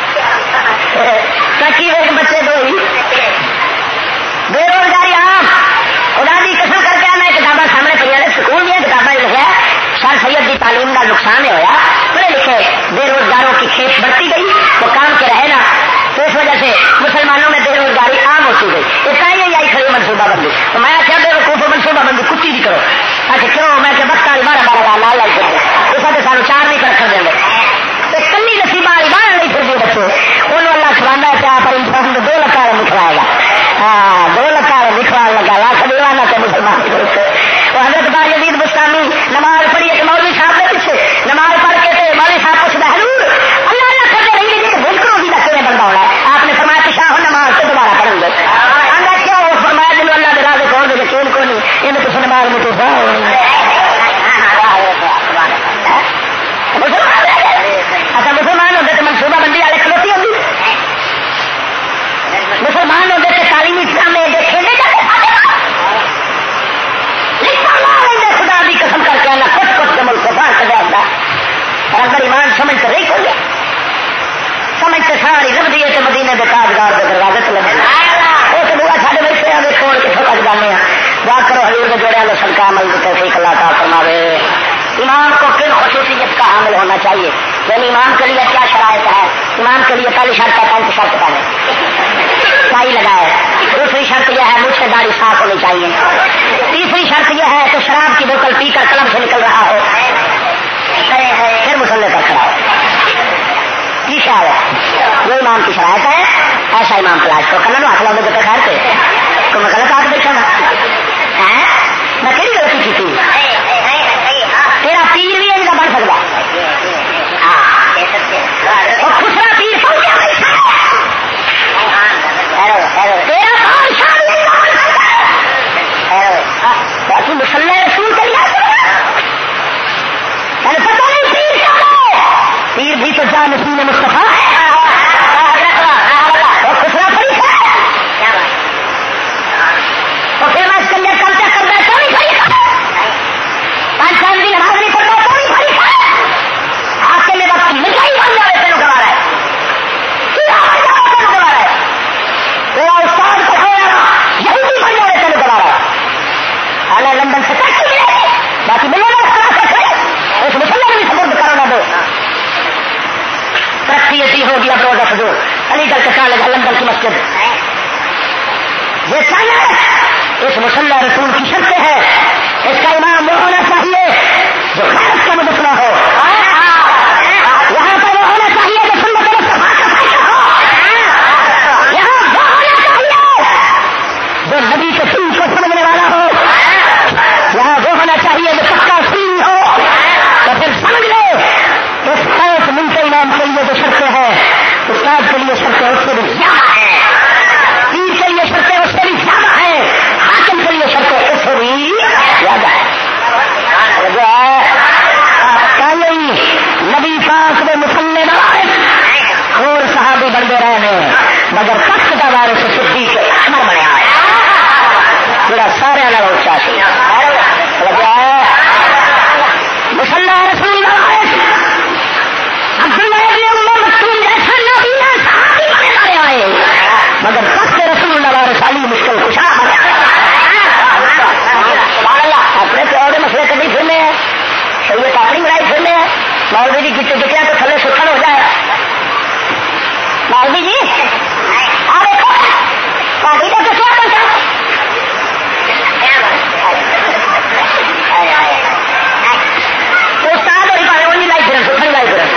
B: کی بچے دو ہی بے روزگاری عام خدا کی قسم کر کے میں کتابیں سامنے پہ سکول دیا کتابیں لکھا سر سید کی تعلیم کا نقصان ہوا پڑھے لکھے بے روزگاروں کی کھیپ بڑھتی گئی وہ کام کے رہے نا تو اس وجہ سے مسلمانوں میں بے روزگاری عام ہوتی گئی اس طرح یہ آئی کھڑی منصوبہ بندی تو میں کیا بے وقوف منصوبہ بندی کتی بھی کرو اچھا کیوں میں کہ وقت والی بارہ بارہ لال لائی کر دیں اس وقت سانو چار نہیں کر رکھ دیں گے کلی نصیبہ والی بارہ نہیں پھر بچے انہوں اللہ کھلانا کیا پر انسان کو دو لکھا لکھوائے گا ہاں دو لکھا لکھوا لگا لاکھ دیوانا تو مسلمان وہ حضرت با یزید بستانی نماز پڑھی کہ مولوی صاحب نے پیچھے نماز پڑھ کے مولوی صاحب پوچھتا حضور اللہ اللہ کرتے رہیں گے کہ بھول کرو بھی نہ بندہ ہونا ہے آپ نے فرمایا کہ شاہ نماز سے دوبارہ پڑھیں گے اللہ کیا وہ فرمایا جنہوں اللہ کے راز کون دے یقین کو نہیں ان کچھ نماز میں تو اچھا مسلمان ہوتے تو منصوبہ بندی والے کھلوتی ہوتی مسلمان ہوتے تو تعلیمی میں دیکھیں گے خدا بھی قسم کر کے اللہ کچھ کچھ ملک کو باہر کر دیا اور اگر ایمان سمجھ کر رہی کھول سمجھتے ساری رب دیے تو مدینے کے کاجگار کے دروازے سے لگے وہ تو بوا سارے بیٹھے ہیں چھوڑ کے چھوٹا جانے ہیں دعا کرو حضور کے جوڑے والے سب کا عمل توفیق اللہ تعالیٰ فرماوے امام کو کن خصوصیت کا حامل ہونا چاہیے یعنی امام کے لیے کیا شرائط ہے امام کے لیے پہلی شرط ہے پینٹ شرط پہنے ٹائی لگائے دوسری شرط یہ ہے مجھ سے داڑھی صاف ہونی چاہیے تیسری شرط یہ ہے کہ شراب کی بوتل پی کر کلب سے نکل رہا ہو پھر مسلے پر کھڑا ہو یہ خیال ہے یہ امام کی شرائط ہے ایسا امام تلاش کو کلر ہاتھ لاؤ گے تو خیر سے تو میں غلط آ کے دیکھا نا میں کہڑی غلطی کی تھی تیرا پیر بھی ان کا بن سکتا اور خسرا پیر باقی مسلح رسول کے لیے پتا نہیں پیر کیا ہے پیر بھی تو جان نسیم مصطفیٰ ہے اور خسرا پڑی ہے تو پھر میں اس کے لیے کلچا کرتا ہے تو نہیں کھڑی پانچ سال کی نماز نہیں پڑھتا تو نہیں کھڑی آپ کے لیے وقت مٹائی بن جائے تینوں کروا رہا ہے کروا رہا ہے تیرا استاد کو یہی بھی بن جائے تینوں کروا رہا ہے آنا لندن سے کٹ ملے باقی ملے گا اس مسلمان بھی سبر کرانا دو ترقی ایسی ہوگی اب روزہ سجو علی گڑھ کے کالج لندن کی مسجد یہ چاہیے اس مسلح رسول کی شرط ہے اس کا امام وہ ہونا چاہیے جو خیرت کا مدفنا ہو یہاں پر وہ ہونا چاہیے جو سنت مصطفیٰ کا فائدہ ہو یہاں وہ ہونا چاہیے جو نبی کے دین کو سمجھنے والا ہو یہاں وہ ہونا چاہیے جو پکا سین ہو تو پھر سمجھ لے اس خیس ملتے امام کے لیے جو شرطیں ہیں استاد کے لیے شرطیں اس سے بھی زیادہ ہیں پیر کے لیے شرطیں اس سے بھی زیادہ ہیں حاکم کے لیے شرطیں اس سے بھی زیادہ ہے نبی پاک میں مسلے وارث اور صحابی بنتے رہے ہیں مگر تخت کا وارث صدیق اکبر بنیا ہے جڑا سارے والا اچا سی مسلح رسول کا وارث عبداللہ ابن ام مکتوم جیسا نبی نہ صحابی بنے والے آئے مگر تخت رسول کا وارث علی مشکل کشا بنیا ہے اپنے پیور مسئلے کبھی پھرنے ہیں شریعت اپنی لڑائی پھرنے ہیں مولوی جی کتنے جتنے تو تھلے سکھن ہو جائے مولوی جی آ دیکھو پارٹی کا کس بات بنتا تو استاد اور پارے وہ نہیں لائی پھر سکھن لائی پھر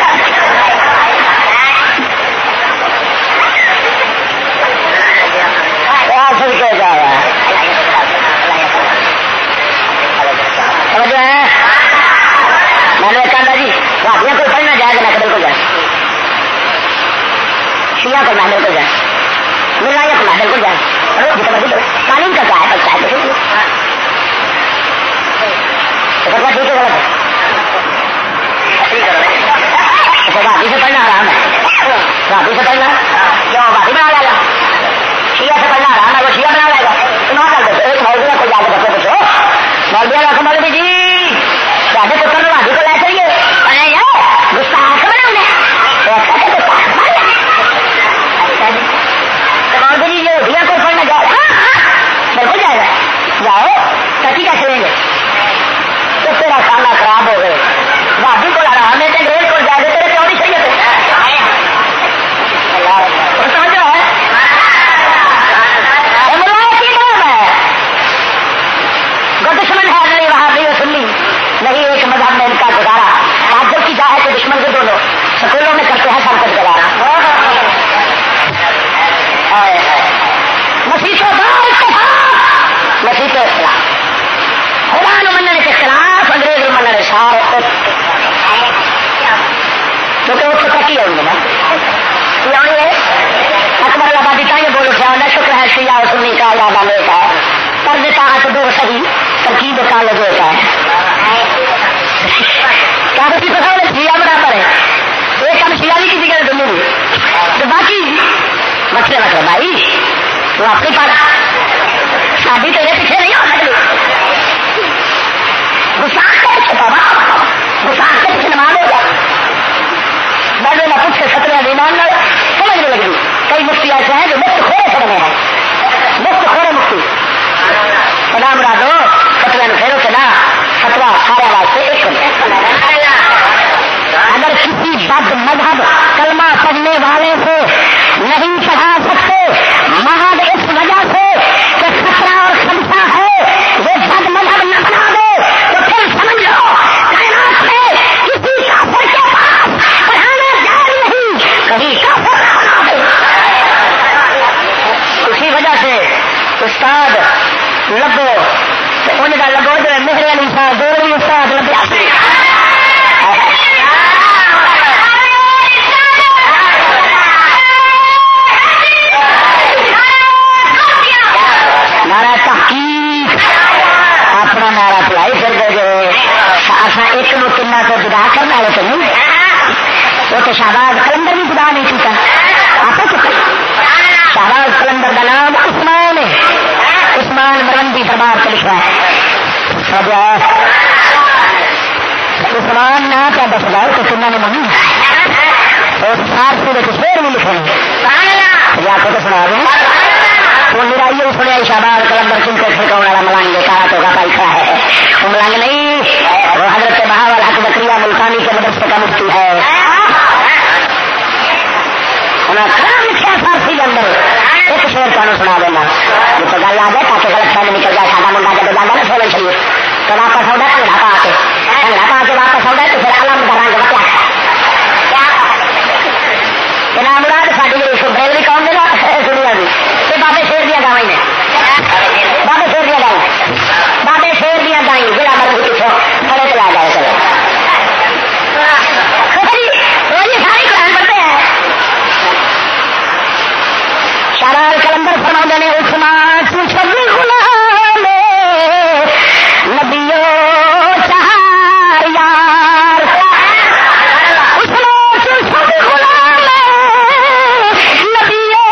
B: سب کیا جا رہا ہے میں نے کہا جی راتیاں کوئی پڑھنا جائے گا میں بالکل جائے شیعہ کو میں بالکل جائے ملنا یا کھلا بالکل جائے جتنا مرضی قانون کا کیا ہے بچہ ہے ٹھیک ہے غلط ہے بھابھی سے پڑھنا آرام ہے بھابھی سے پڑھنا کیوں بھابھی بنا لے گا شیعہ سے پڑھنا آرام ہے وہ شیعہ بنا لے گا سنا کر دو ایک مولوی کو جا کے بچے پوچھو مولوی رکھو مولوی جی سارے پتر میں بھابھی کو لے چاہیے گستاخ بنا مولوی جی یہ ہوگیا کوئی پڑھنا جائے بالکل جائے گا جاؤ سچی کا چلیں گے تو تیرا کھانا خراب ہو گئے بھابھی کو آرام ہے انگریز کو جائے تیرے کیوں نہیں چاہیے سمجھو ہے دشمن ہے نہیں وہاں بھی سنی نہیں ایک مذہب میں ان کا گزارا آج کی چاہے تو دشمن کے دونوں سکولوں میں کرتے ہیں سب کچھ گزارا مسیحوں مسیح کے خلاف خدا نو مننے کے خلاف انگریز نو مننے سارے کیونکہ وہ ترقی آؤں گی نا اکبر آبادی کا یہ بول اٹھا نہ شکر ہے شیعہ اور سنی کا یادہ لیتا ہے پر دیتا ہے تو دو صحیح ترکیب کا لگ ہوتا ہے کیا بچی پتا شیعہ برابر ہے ایک کم شیعہ نہیں کسی کا سنی نہیں تو باقی مسئلے مسئلے بھائی تو آپ کی پڑھ شادی تیرے پیچھے نہیں ہو سکتی گساخ کے پیچھے بابا گساخ کے پیچھے نماز ہو جائے میں نہ پوچھ کے سترہ ایمان نہ سمجھنے لگی کئی مفتی ایسے ہیں جو مفت کھوڑے پڑھنے ہیں مفت کھوڑے مفتی نام را دو فتوی پھیرو کے نا فتوا سارے واسطے ایک اگر کسی بد مذہب کلمہ پڑھنے والے سے نہیں پڑھا سکتے محض اس وجہ سے کہ خطرہ اور خدشہ ہے وہ بد مذہب نہ بنا دے تو پھر سمجھ لو کائنات میں کسی کافر کے پاس پڑھانا جائز نہیں کبھی کافر نہ بنا دے اسی وجہ سے استاد لگو ان کا لگو جو مہر علی صاحب دو استاد لگیا نعرہ تحقیق اپنا نعرہ پلائی کر دے جو اصا ایک نو تین کو جدا کرنے والے تو نہیں وہ تو شہباز کلندر بھی جدا نہیں کیتا آپ شہباز کلندر کا نام عثمان ہے عثمان مرندی دربار سے لکھا ہے عثمان نہ کیا دس ہزار تو سننا نے منی فارسی کے شیر بھی لکھے یا کو تو سنا دیں وہ میرا یہ سنیا شہباز کلندر سن کے چھڑکاؤ والا ملانگ کارا تو کا پیسہ ہے وہ ملانگ نہیں وہ حضرت بہاول حق بکریہ ملتانی کے مدرسے کا مفتی ہے لکھا فارسی کے اندر ایک شیر تمہیں سنا دینا یہ تو گل آ جائے تاکہ غلط فہمی نکل جائے ساڈا منڈا جب جانا نا سولہ شریف تو واپس آؤں کنگڑا پا کے کنگڑا پا کے واپس آؤں تو پھر علم کا رنگ بتلا نام مراد ساری بریلوی قوم دے نا سنیا بھی یہ بابے شیر دیا گاویں نے بابے شیر دیا گاؤں بابے شیر دیا گائیں جہاں مرضی پیچھو کھڑے چلا جائے چلو ساری قرآن پڑھتے ہیں شرار کلندر فرما نے عثمان شب غلام نبیو چہار یار عثمان شب غلام نبیو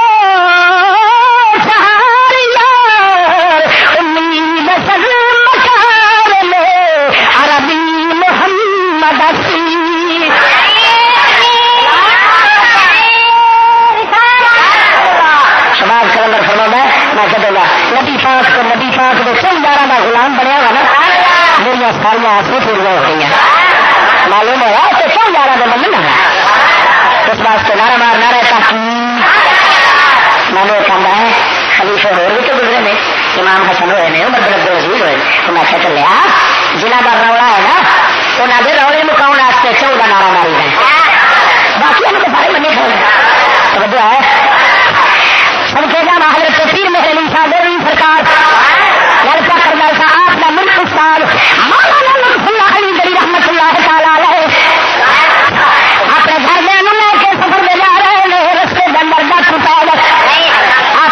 B: چہار یار امید سر مکار لے عربی محمد اسی کلندر فرما میں کہوں گا نبی پاک کو نبی پاک کے چند دارہ کا غلام بنیا ہوا نا میری ساریاں آنسو پوریا ہو گئی معلوم ہوا تو چند دارہ کا من نہ اس واسطے نعرہ مار نعرہ تحقیق میں نے کہا ہے خلیفے ہو بھی تو گزرے نے امام حسن ہوئے نے عمر بن عبد العزیز ہوئے تو میں کہہ چلیا جنہ کا رولا ہے نا انہوں نے روڑے مکاؤ واسطے چودہ نعرہ ماری گئے باقی ہم تو بڑے منی کھول توجہ ہے سب کے جانا حضرت پیر مہر علی صاحب دروی سرکار گل کیا کرنا تھا آپ کا ملک استاد مولانا لطف اللہ علی گری رحمت اللہ تعالی علیہ اپنے گھر میں لے کے سفر میں جا رہے ہیں رستے کے اندر دس روپئے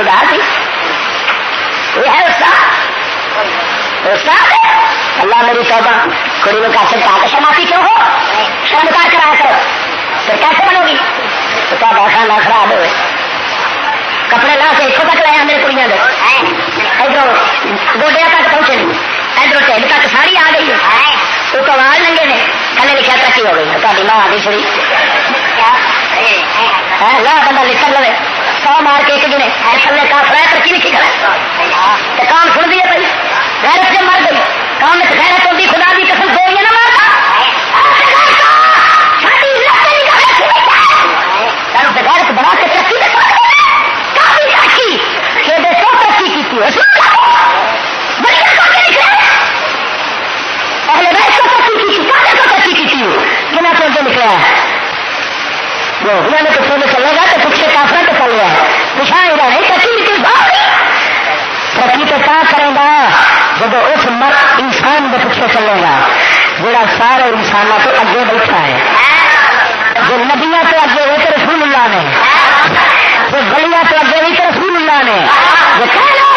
B: سمجھدار تھی یہ ہے استاد استاد اللہ میری توبہ کڑی میں کیسے کہا کہ شرماتی کیوں ہو شرم اتار کرایا کرو پھر کیسے بنو گی تو کیا بہت نہ خراب ہوئے کپڑے لا کے اتوں تک لایا میرے کڑیاں دے ادھر گوڈیا تک پہنچے ادھر ٹھنڈ تک ساری آ گئی ہے تو تو آواز لنگے نے کھلے لکھا ترقی ہو گئی تاری ماں آ گئی سڑی لا بندہ لکھ لو سو مار کے ایک جنے تھلے کا فرائے ترقی لکھی کرا کام سن دیے بھائی غیرت سے مر گئی کام میں غیرت ہوتی خدا کی قسم دے گی نہ مارتا غیرت بنا کے ترقی کافی ترقی کہ سو ترقی کی تھی پہلے بیٹھ کو ترقی کی تھی کافی کو ترقی کی تھی کنا چلتے نکلا ہے انہوں نے کچھ میں چلے گا تو پچھلے کافر تو چل گیا ہے پچھا ہی رہا نہیں ترقی کی ترقی تو کیا کرے گا جب اس مرد انسان کے پیچھے چلے گا جڑا سارے انسانوں کو اگے بیٹھا ہے جو ندیاں تو اگے ہوئے تو رسول اللہ نے جو گلیاں تو اگے ہوئی تو رسول اللہ نے جو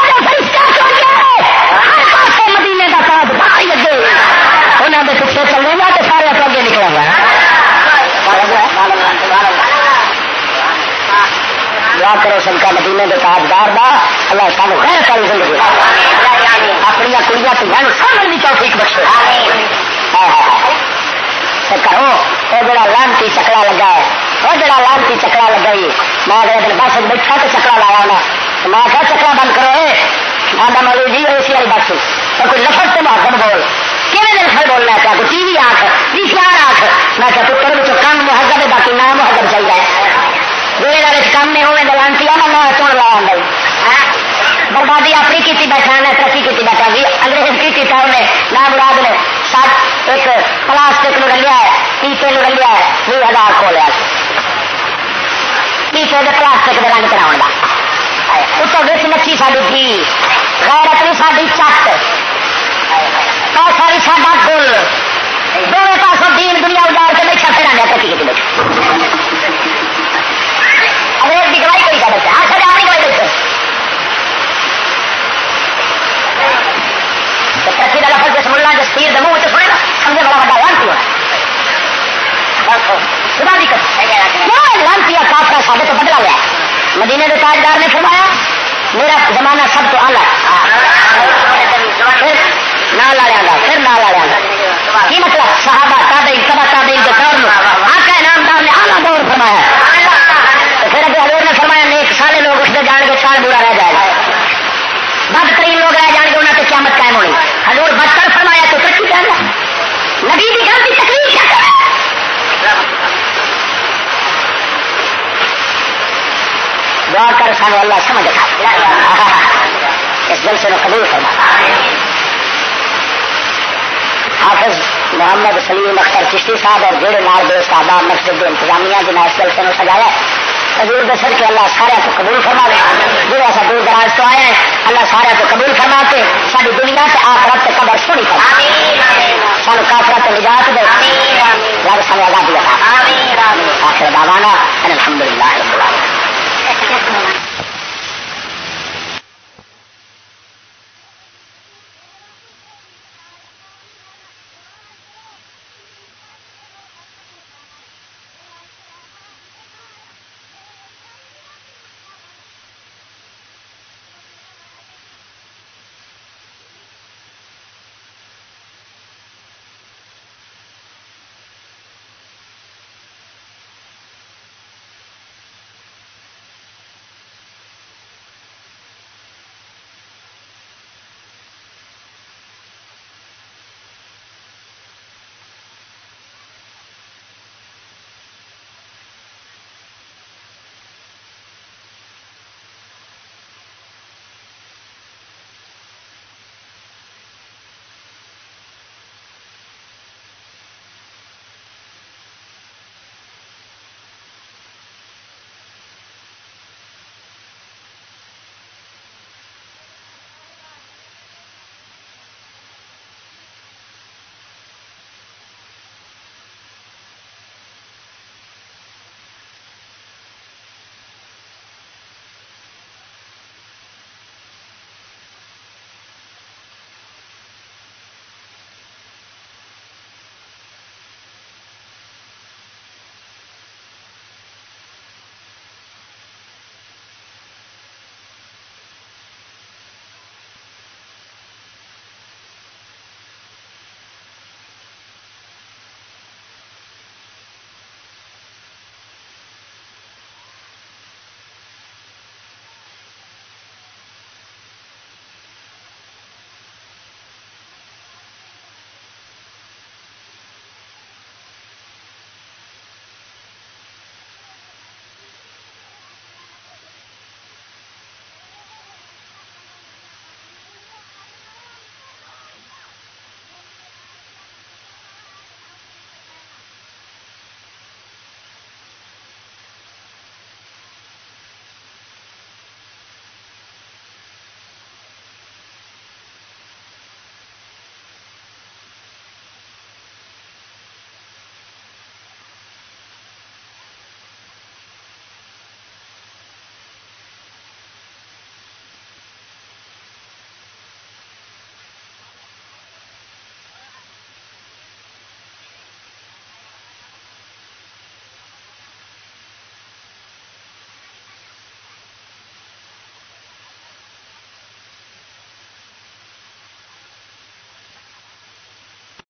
B: مدینے کا ساتھ باہر اگے انہوں نے پیچھے چلے گا تو سارے تو اگے نکلے گا دعا کرو سب کا مدینے کے تاجدار دا اللہ سانو غیرت والی زندگی اپنی کڑیاں تیار سامنے بھی توفیق بخشے کرو وہ جڑا لانتی چکڑا لگا ہے وہ جڑا لانتی چکڑا لگا ہی میں اگلے دن بس بیٹھا تو چکڑا لایا نا میں کیا چکڑا بند کرو آدھا مولوی جی اسی والی بس تو کوئی لفظ سے محبت بول کہنے دن پھر بولنا کیا کوئی ٹی وی آخ پی سی آر آخ میں کیا پتر بچوں کام مہذب ہے باقی نام مہذب چاہیے جی کام نہیں ہونے لانتی آنا نہ چون لایا بھائی بربادی اپنی کی بیٹھا نے ترقی کی بیٹھا جی انگریز کی تھا انہیں نہ مراد نے سات ایک پلاسٹک نو رلیا ہے پیپے نو رلیا ہے بھی ہزار کھولیا پیپے کے پلاسٹک کے رنگ کراؤ کا اتو بچ نچی ساری دھی غیرت بھی ساری چٹ پیسہ بھی ساڈا گل دونوں پاسوں دین دنیا اجاڑ کے بیٹھا پھر آنے ترقی کی بیٹھا انگریز کی گواہی کوئی سا بچہ ہر سجا نہیں کوئی بیٹھے ترقی کا لفظ جس ملا جس پیر دمو تو سنے نا سمجھے بڑا بڑا لانتی ہونا خدا دی قسم لانتی کافر سارے تو بدلا لیا مدینے کے تاجدار نے فرمایا میرا زمانہ سب تو اعلیٰ پھر نہ لاڑیا گا پھر نہ لاڑیا گا کی مطلب صحابہ تابعین تبع تابعین کے دور میں آقا انعامدار نے اعلیٰ دور فرمایا پھر ابو حضور نے فرمایا نیک سارے لوگ اس میں جان کے سال برا رہ جائے گا بدترین لوگ رہ جان گے انہوں نے قیامت قائم ہونی حضور بدتر فرمایا تو ترقی کیا گا نبی کی غلطی تکلیف کیا کرے دعا کر سانو اللہ سمجھ اس دل سے قبول فرما حافظ محمد سلیم اختر چشتی صاحب اور جڑے نال دوست آباد مسجد انتظامیہ جنہیں اس جلسے میں سجایا حضور دے صدقے اللہ سارے کو قبول فرما دے جو ایسا دور دراز تو آئے ہیں اللہ سارے کو قبول فرما کے ساری دنیا سے آخرت سے قبر سونی فرما سانو کافرت نجات دے رب سانو آزادی عطا آخر دعوانا الحمدللہ رب العالمین.